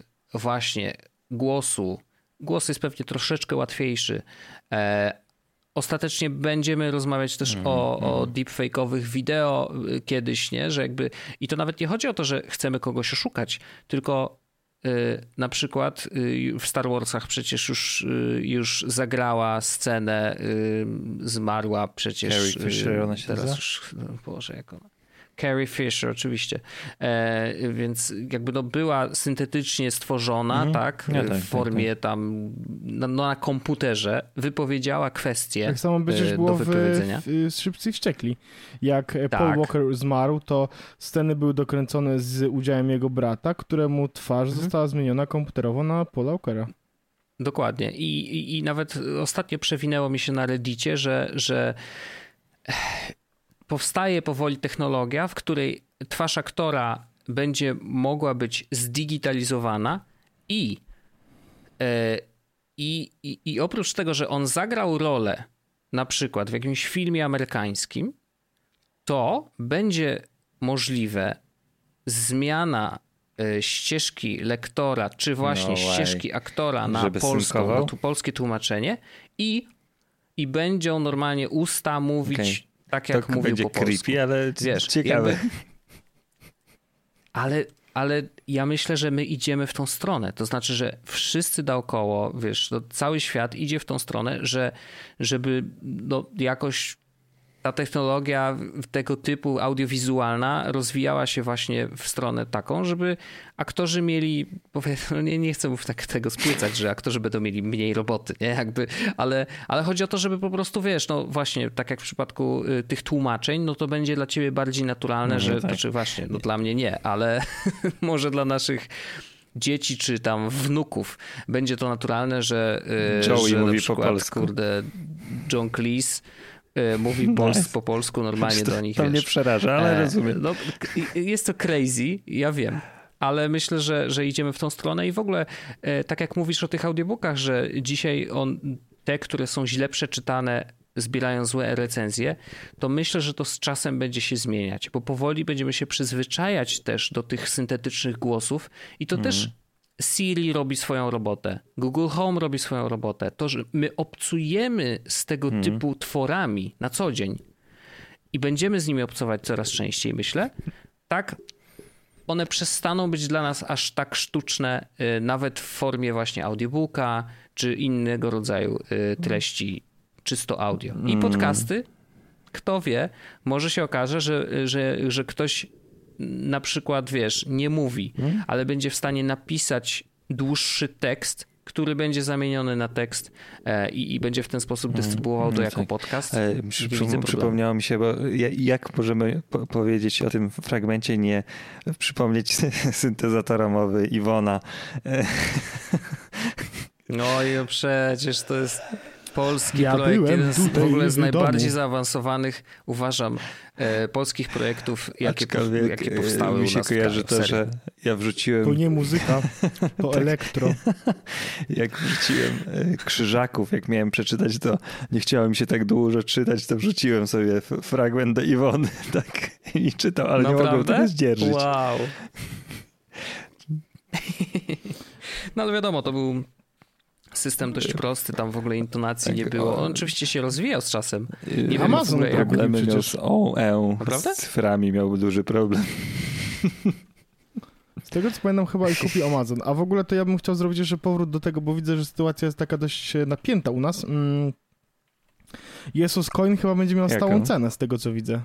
głos jest pewnie troszeczkę łatwiejszy, ostatecznie będziemy rozmawiać też o deepfake'owych wideo kiedyś, nie? Że jakby, i to nawet nie chodzi o to, że chcemy kogoś oszukać, tylko na przykład w Star Warsach przecież już zagrała scenę, zmarła przecież. Carrie Fisher, ona się teraz już, Boże, jak ona. Carrie Fisher, oczywiście. Więc jakby była syntetycznie stworzona, tak? W formie tam na komputerze, wypowiedziała kwestię tak samo przecież było do wypowiedzenia. w Szybcy i Wściekli. Jak Paul Walker zmarł, to sceny były dokręcone z udziałem jego brata, któremu twarz została zmieniona komputerowo na Paula Walkera. Dokładnie. I nawet ostatnio przewinęło mi się na Reddicie, że powstaje powoli technologia, w której twarz aktora będzie mogła być zdigitalizowana i oprócz tego, że on zagrał rolę na przykład w jakimś filmie amerykańskim, to będzie możliwe zmiana ścieżki lektora, czy właśnie ścieżki aktora na polskie tłumaczenie i będą normalnie usta mówić tak, jak mówił będzie po polsku. Creepy, ale wiesz, ciekawe. Ale ja myślę, że my idziemy w tą stronę. To znaczy, że wszyscy dookoło, wiesz, cały świat idzie w tą stronę, żeby jakoś ta technologia tego typu audiowizualna rozwijała się właśnie w stronę taką, żeby aktorzy mieli, nie chcę tego spłycać, że aktorzy będą mieli mniej roboty, nie? Jakby, ale chodzi o to, żeby po prostu, wiesz, właśnie tak jak w przypadku tych tłumaczeń, to będzie dla ciebie bardziej naturalne, że znaczy właśnie, dla mnie nie, ale może dla naszych dzieci czy tam wnuków będzie to naturalne, że Joey mówi przykład, po polsku. Kurde, John Cleese mówi po polsku normalnie do nich. To mnie przeraża, ale rozumiem. Jest to crazy, ja wiem, ale myślę, że idziemy w tą stronę i w ogóle tak jak mówisz o tych audiobookach, że dzisiaj te, które są źle przeczytane, zbierają złe recenzje, to myślę, że to z czasem będzie się zmieniać, bo powoli będziemy się przyzwyczajać też do tych syntetycznych głosów i to też Siri robi swoją robotę, Google Home robi swoją robotę. To, że my obcujemy z tego typu tworami na co dzień i będziemy z nimi obcować coraz częściej, myślę, tak one przestaną być dla nas aż tak sztuczne, nawet w formie właśnie audiobooka czy innego rodzaju treści czysto audio. I podcasty, kto wie, może się okaże, że ktoś na przykład, wiesz, nie mówi, ale będzie w stanie napisać dłuższy tekst, który będzie zamieniony na tekst i będzie w ten sposób dystrybuował to jako podcast. Przypomniało mi się, bo jak możemy powiedzieć o tym fragmencie, nie przypomnieć syntezatora mowy Iwona. No i przecież to jest polski projekt, jeden w ogóle z najbardziej zaawansowawanych, uważam, polskich projektów, jakie powstały mi się u nas kojarzy to, że ja wrzuciłem... To nie muzyka, to elektro. Jak wrzuciłem Krzyżaków, jak miałem przeczytać, to nie chciałem się tak dużo czytać, to wrzuciłem sobie fragment do Iwony, tak, i czytał, ale nie mogłem tego zdzierżyć. Wow. No ale wiadomo, to był system dość prosty, tam w ogóle intonacji nie było. On oczywiście się rozwijał z czasem. Nie Amazon wiem, problemy miał z z cyframi miał duży problem. Z tego co pamiętam, chyba i kupił Amazon. A w ogóle to ja bym chciał zrobić jeszcze powrót do tego, bo widzę, że sytuacja jest taka dość napięta u nas. Jesus Coin chyba będzie miał stałą cenę, z tego co widzę.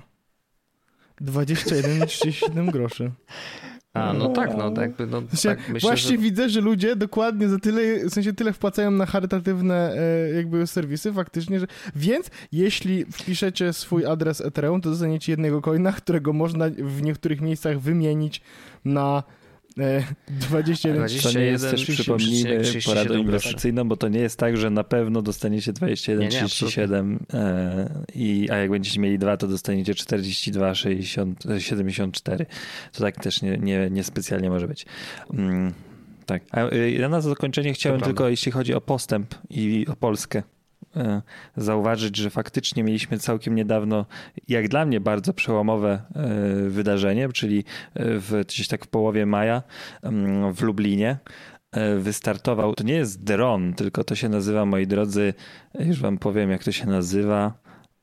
21,37 groszy. A, no tak, no tak. No, tak myślę, właśnie widzę, że ludzie dokładnie za tyle, w sensie tyle wpłacają na charytatywne jakby serwisy faktycznie, że więc jeśli wpiszecie swój adres Ethereum, to dostaniecie jednego coina, którego można w niektórych miejscach wymienić na 21. To nie jest też, przypomnijmy, poradą inwestycyjną, bo to nie jest tak, że na pewno dostaniecie 21,37 a jak będziecie mieli 2, to dostaniecie 42,74. To tak też nie specjalnie może być. Tak. A ja na zakończenie chciałem tylko, jeśli chodzi o postęp i o Polskę, zauważyć, że faktycznie mieliśmy całkiem niedawno, jak dla mnie bardzo przełomowe wydarzenie, czyli gdzieś tak w połowie maja w Lublinie wystartował, to nie jest dron, tylko to się nazywa, moi drodzy, już wam powiem, jak to się nazywa,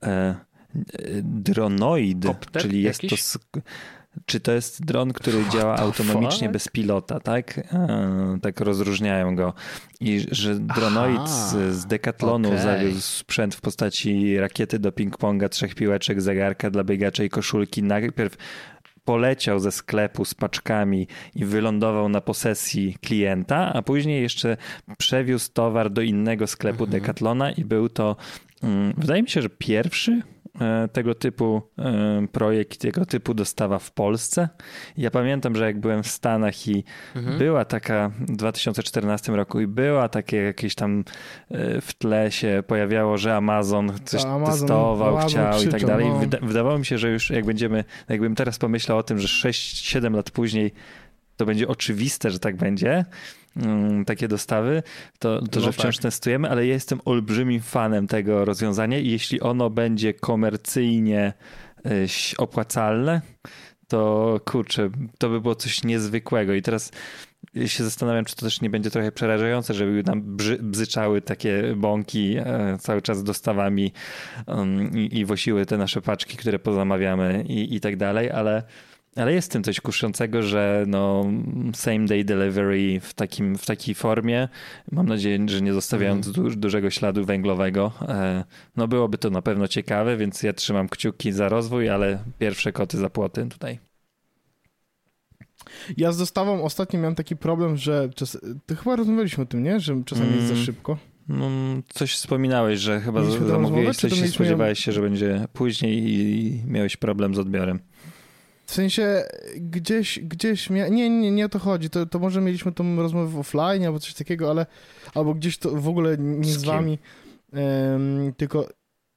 dronoid, Kopter czyli jest jakiś? to... Czy to jest dron, który działa autonomicznie bez pilota, tak? Tak rozróżniają go. I że dronoid z Decathlonu zawiózł sprzęt w postaci rakiety do ping-ponga, 3 piłeczek, zegarka dla biegacza i koszulki. Najpierw poleciał ze sklepu z paczkami i wylądował na posesji klienta, a później jeszcze przewiózł towar do innego sklepu Decathlona i był to, wydaje mi się, że pierwszy tego typu projekt, tego typu dostawa w Polsce. Ja pamiętam, że jak byłem w Stanach i była taka w 2014 roku i była takie jakieś tam w tle się pojawiało, że Amazon coś testował, chciał i tak dalej. Wydawało mi się, że już jakbym teraz pomyślał o tym, że 6-7 lat później to będzie oczywiste, że tak będzie, takie dostawy, to że wciąż testujemy, ale ja jestem olbrzymim fanem tego rozwiązania i jeśli ono będzie komercyjnie opłacalne, to kurczę, to by było coś niezwykłego i teraz się zastanawiam, czy to też nie będzie trochę przerażające, żeby nam bzyczały takie bąki cały czas dostawami i woziły te nasze paczki, które pozamawiamy i tak dalej, ale jest w tym coś kuszącego, że no same day delivery w takiej formie, mam nadzieję, że nie zostawiając dużego śladu węglowego, no byłoby to na pewno ciekawe, więc ja trzymam kciuki za rozwój, ale pierwsze koty za płoty tutaj. Ja z dostawą ostatnio miałem taki problem, że to chyba rozmawialiśmy o tym, nie? Że czasami jest za szybko. No, coś wspominałeś, że chyba zamówiłeś coś i spodziewałeś się, że będzie później i miałeś problem z odbiorem. W sensie gdzieś nie o to chodzi. To może mieliśmy tą rozmowę offline albo coś takiego, ale albo gdzieś to w ogóle nie z wami, tylko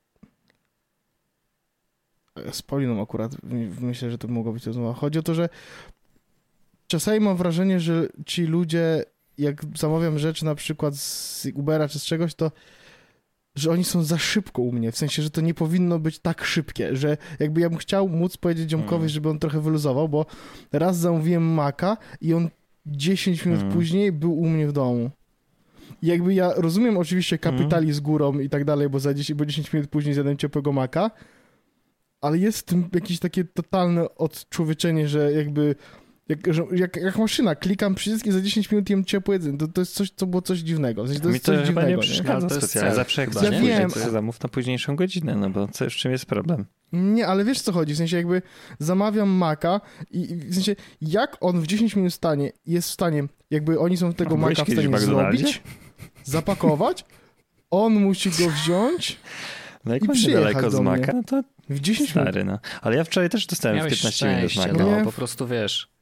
z Poliną akurat myślę, że to mogła być rozmowa. Chodzi o to, że czasami mam wrażenie, że ci ludzie, jak zamawiam rzeczy na przykład z Ubera czy z czegoś, to że oni są za szybko u mnie, w sensie, że to nie powinno być tak szybkie, że jakby ja bym chciał móc powiedzieć ziomkowi, żeby on trochę wyluzował, bo raz zamówiłem Maca i on 10 minut później był u mnie w domu. I jakby ja rozumiem oczywiście kapitalizm z górą i tak dalej, bo 10 minut później zjadłem ciepłego Maca, ale jest w tym jakieś takie totalne odczłowieczenie, że jakby jak maszyna, klikam przycisk i za 10 minut jem ciepłe jedzenie. To jest coś, co było coś dziwnego. To mi jest to coś chyba dziwnego, nie przeszkadza specjalnie. Zawsze jak ja wiem, to zamów na późniejszą godzinę, no bo w czym jest problem? Nie, ale wiesz co chodzi, w sensie jakby zamawiam Maca i w sensie jak on w 10 minut jest w stanie, jakby oni są tego Maca w stanie zrobić, zapakować, on musi go wziąć i przyjechać daleko z Maca, no to w 10 stary, minut. No. Ale ja wczoraj też dostałem w 15 minut Maca. No, po prostu wiesz.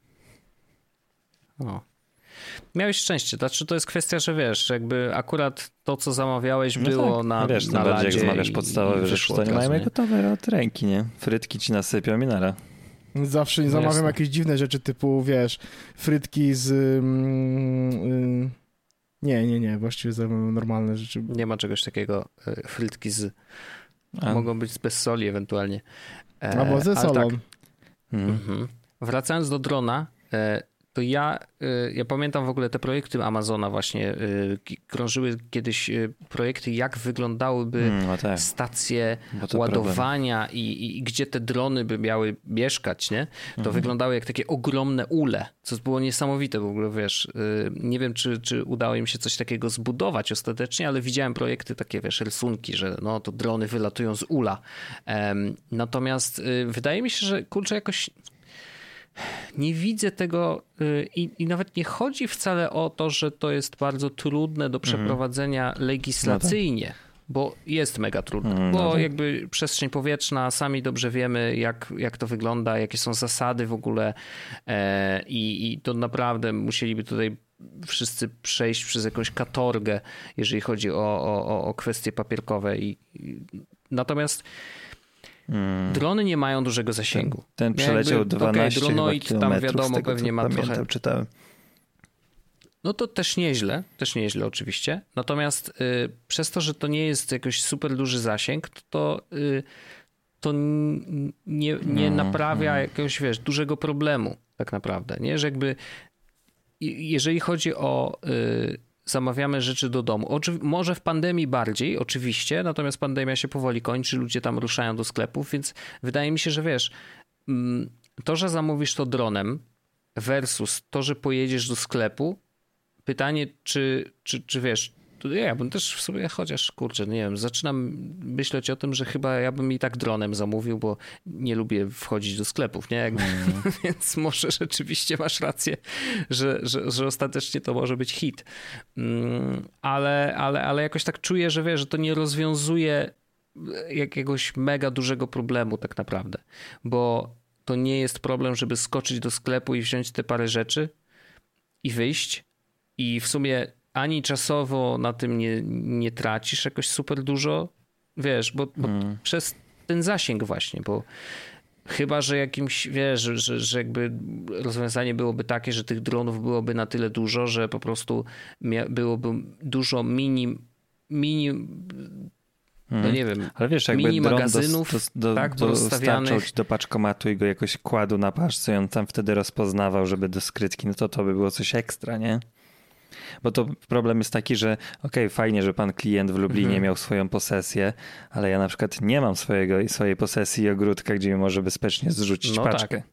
Miałeś szczęście, znaczy to jest kwestia, że wiesz, jakby akurat to, co zamawiałeś, było tak, na wiesz, na bardziej jak zamawiasz podstawowe rzeczy, to nie mamy gotowe od ręki, nie? Frytki ci nasypią i nara. Zawsze zamawiam jakieś dziwne rzeczy typu, wiesz, frytki z... Nie, właściwie zamawiam normalne rzeczy. Nie ma czegoś takiego, frytki mogą być bez soli ewentualnie. Albo ze solą. Tak. Wracając do drona, to ja pamiętam w ogóle te projekty Amazona właśnie, krążyły kiedyś projekty, jak wyglądałyby stacje ładowania i gdzie te drony by miały mieszkać, nie? To wyglądały jak takie ogromne ule, co było niesamowite w ogóle, wiesz. Nie wiem, czy udało im się coś takiego zbudować ostatecznie, ale widziałem projekty takie, wiesz, rysunki, że no to drony wylatują z ula. Natomiast wydaje mi się, że kurczę jakoś nie widzę tego i nawet nie chodzi wcale o to, że to jest bardzo trudne do przeprowadzenia legislacyjnie, bo jest mega trudne, bo jakby przestrzeń powietrzna, sami dobrze wiemy jak to wygląda, jakie są zasady w ogóle i to naprawdę musieliby tutaj wszyscy przejść przez jakąś katorgę, jeżeli chodzi o kwestie papierkowe natomiast drony nie mają dużego zasięgu. Ten przeleciał 12 dronoid tam wiadomo tego, pewnie ma trochę. Czytałem. No to też nieźle oczywiście. Natomiast przez to, że to nie jest jakiś super duży zasięg, to nie naprawia jakiegoś, wiesz, dużego problemu tak naprawdę, nie? Że jakby jeżeli chodzi o zamawiamy rzeczy do domu, może w pandemii bardziej, oczywiście, natomiast pandemia się powoli kończy, ludzie tam ruszają do sklepów, więc wydaje mi się, że wiesz, to, że zamówisz to dronem versus to, że pojedziesz do sklepu, pytanie, czy wiesz, ja bym też w sobie, chociaż kurczę, nie wiem, zaczynam myśleć o tym, że chyba ja bym i tak dronem zamówił, bo nie lubię wchodzić do sklepów, nie? Więc może rzeczywiście masz rację, że ostatecznie to może być hit. Ale jakoś tak czuję, że wiesz, że to nie rozwiązuje jakiegoś mega dużego problemu tak naprawdę, bo to nie jest problem, żeby skoczyć do sklepu i wziąć te parę rzeczy i wyjść i w sumie ani czasowo na tym nie tracisz jakoś super dużo, wiesz, bo przez ten zasięg właśnie, bo chyba, że jakimś, wiesz, że jakby rozwiązanie byłoby takie, że tych dronów byłoby na tyle dużo, że po prostu byłoby dużo no nie wiem, ale wiesz, jakby mini dron magazynów dostarczał ci do paczkomatu i go jakoś kładł na paczce i on tam wtedy rozpoznawał, żeby do skrytki, no to by było coś ekstra, nie? Bo to problem jest taki, że fajnie, że pan klient w Lublinie miał swoją posesję, ale ja na przykład nie mam swojej posesji i ogródka, gdzie mi może bezpiecznie zrzucić paczkę.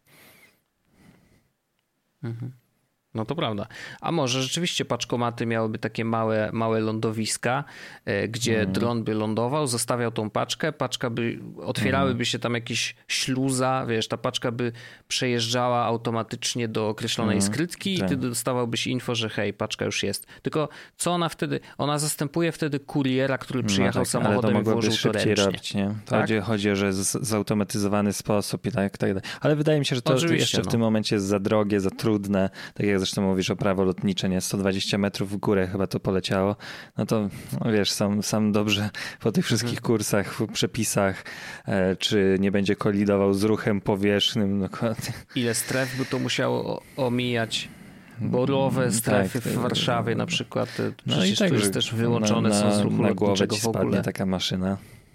Tak. No to prawda. A może rzeczywiście paczkomaty miałyby takie małe lądowiska, gdzie dron by lądował, zostawiał tą paczkę, otwierałyby się tam jakieś śluza, wiesz, ta paczka by przejeżdżała automatycznie do określonej skrytki i ty dostawałbyś info, że hej, paczka już jest. Tylko co ona wtedy? Ona zastępuje wtedy kuriera, który przyjechał samochodem i włożył to ręcznie. Robić, nie? Chodzi, że zautomatyzowany sposób i tak dalej. Ale wydaje mi się, że to jeszcze w tym momencie jest za drogie, za trudne, tak jak zresztą mówisz o prawo lotnicze, nie? 120 metrów w górę chyba to poleciało. No to wiesz, sam dobrze po tych wszystkich kursach, przepisach, czy nie będzie kolidował z ruchem powietrznym. Dokładnie. Ile stref by to musiało omijać? Borowe strefy w Warszawie na przykład. Przecież to jest też wyłączone są z ruchu lotniczego w ogóle. Taka maszyna.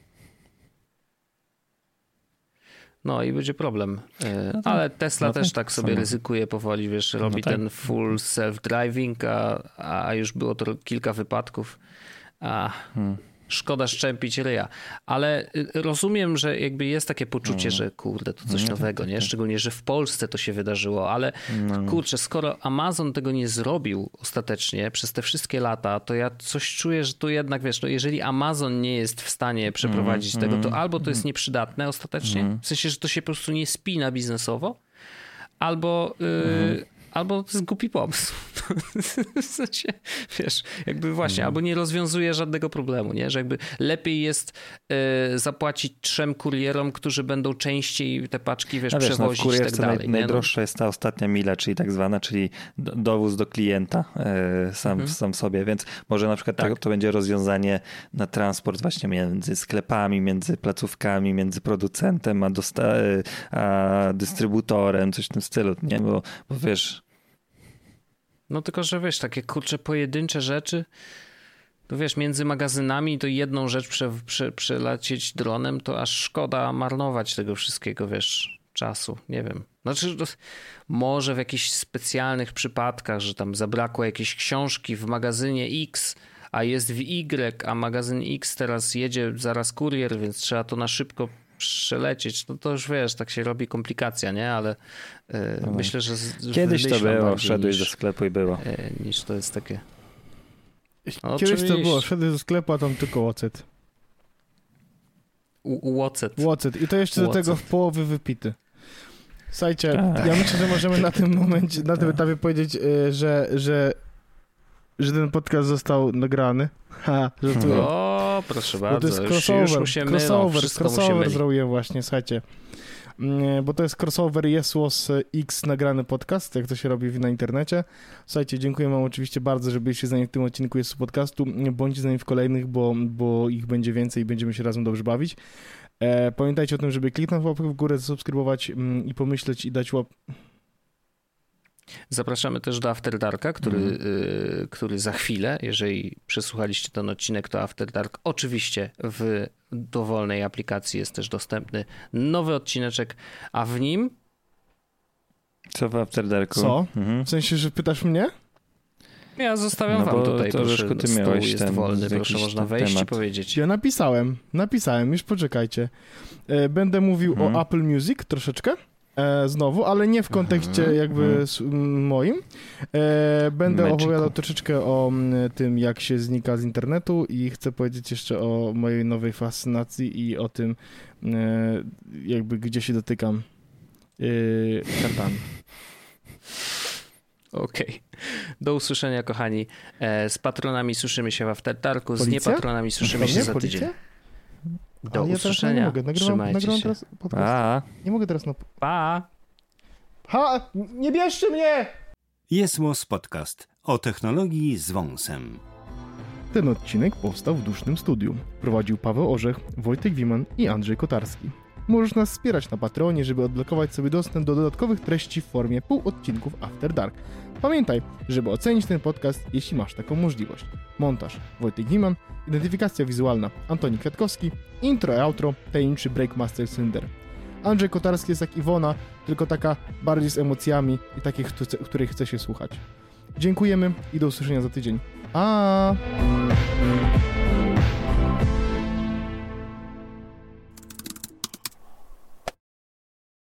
No i będzie problem. Ale Tesla też tak sobie ryzykuje powoli, wiesz, robi ten full self-driving, a już było to kilka wypadków. Szkoda szczępić ryja. Ale rozumiem, że jakby jest takie poczucie, że kurde, to coś nowego, nie? Szczególnie, że w Polsce to się wydarzyło, ale kurczę, skoro Amazon tego nie zrobił ostatecznie przez te wszystkie lata, to ja coś czuję, że tu jednak, wiesz, no jeżeli Amazon nie jest w stanie przeprowadzić tego, to albo to jest nieprzydatne ostatecznie, w sensie, że to się po prostu nie spina biznesowo, albo to jest głupi pomysł. W sensie, wiesz, jakby właśnie, albo nie rozwiązuje żadnego problemu, nie? Że jakby lepiej jest zapłacić 3 kurierom, którzy będą częściej te paczki, wiesz, przewozić i tak dalej. Najdroższa jest ta ostatnia mila, czyli tak zwana, czyli dowóz do klienta sam sobie, więc może na przykład to będzie rozwiązanie na transport właśnie między sklepami, między placówkami, między producentem a dystrybutorem, coś w tym stylu, nie? Bo wiesz... No tylko, że wiesz, takie kurcze pojedyncze rzeczy, to wiesz, między magazynami to jedną rzecz przelecieć dronem, to aż szkoda marnować tego wszystkiego, wiesz, czasu, nie wiem. Znaczy, może w jakichś specjalnych przypadkach, że tam zabrakło jakiejś książki w magazynie X, a jest w Y, a magazyn X teraz jedzie zaraz kurier, więc trzeba to na szybko przelecieć, no to już wiesz, tak się robi komplikacja, nie? Ale myślę, że kiedyś to było, wszedłeś do sklepu i było. Niż to jest takie... No, kiedyś to było, wszedłeś do sklepu, a tam tylko łocet. Łocet. I to jeszcze do tego w połowie wypity. Słuchajcie, ja myślę, że możemy na tym momencie, na tym etapie powiedzieć, że ten podcast został nagrany. Żartuję. O, proszę bardzo. Bo to jest crossover. Crossover myli. zrobiłem właśnie, słuchajcie. Bo to jest crossover Jesłos X nagrany podcast, jak to się robi na internecie. Słuchajcie, dziękuję wam oczywiście bardzo, że byliście z nami w tym odcinku Jesłos podcastu. Bądźcie z nami w kolejnych, bo ich będzie więcej i będziemy się razem dobrze bawić. Pamiętajcie o tym, żeby kliknąć łapkę w górę, zasubskrybować i pomyśleć i dać Zapraszamy też do After Darka, który za chwilę, jeżeli przesłuchaliście ten odcinek, to After Dark oczywiście w dowolnej aplikacji jest też dostępny nowy odcineczek, a w nim... Co w After Darku? Co? W sensie, że pytasz mnie? Ja zostawiam wam tutaj, proszę, ty stół miałeś jest wolny, proszę, można wejść i powiedzieć. Ja napisałem, już poczekajcie. Będę mówił o Apple Music troszeczkę, znowu, ale nie w kontekście jakby moim. Będę opowiadał troszeczkę o tym, jak się znika z internetu i chcę powiedzieć jeszcze o mojej nowej fascynacji i o tym, jakby gdzie się dotykam kartami. Okej. Do usłyszenia, kochani. Z patronami słyszymy się w Afterdarku, z niepatronami słyszymy się za tydzień. Do usłyszenia. Ja teraz Trzymajcie się. teraz podcast. Nie mogę teraz Pa! Ha! Nie bierzcie mnie! Jest Podcast o technologii z wąsem. Ten odcinek powstał w dusznym studiu. Prowadził Paweł Orzech, Wojtek Wiman i Andrzej Kotarski. Możesz nas wspierać na Patreonie, żeby odblokować sobie dostęp do dodatkowych treści w formie półodcinków After Dark. Pamiętaj, żeby ocenić ten podcast, jeśli masz taką możliwość. Montaż Wojtek Wiman, identyfikacja wizualna Antoni Kwiatkowski, intro i outro tajemniczy Breakmaster Cylinder. Andrzej Kotarski jest jak Iwona, tylko taka bardziej z emocjami i takich, których chce się słuchać. Dziękujemy i do usłyszenia za tydzień.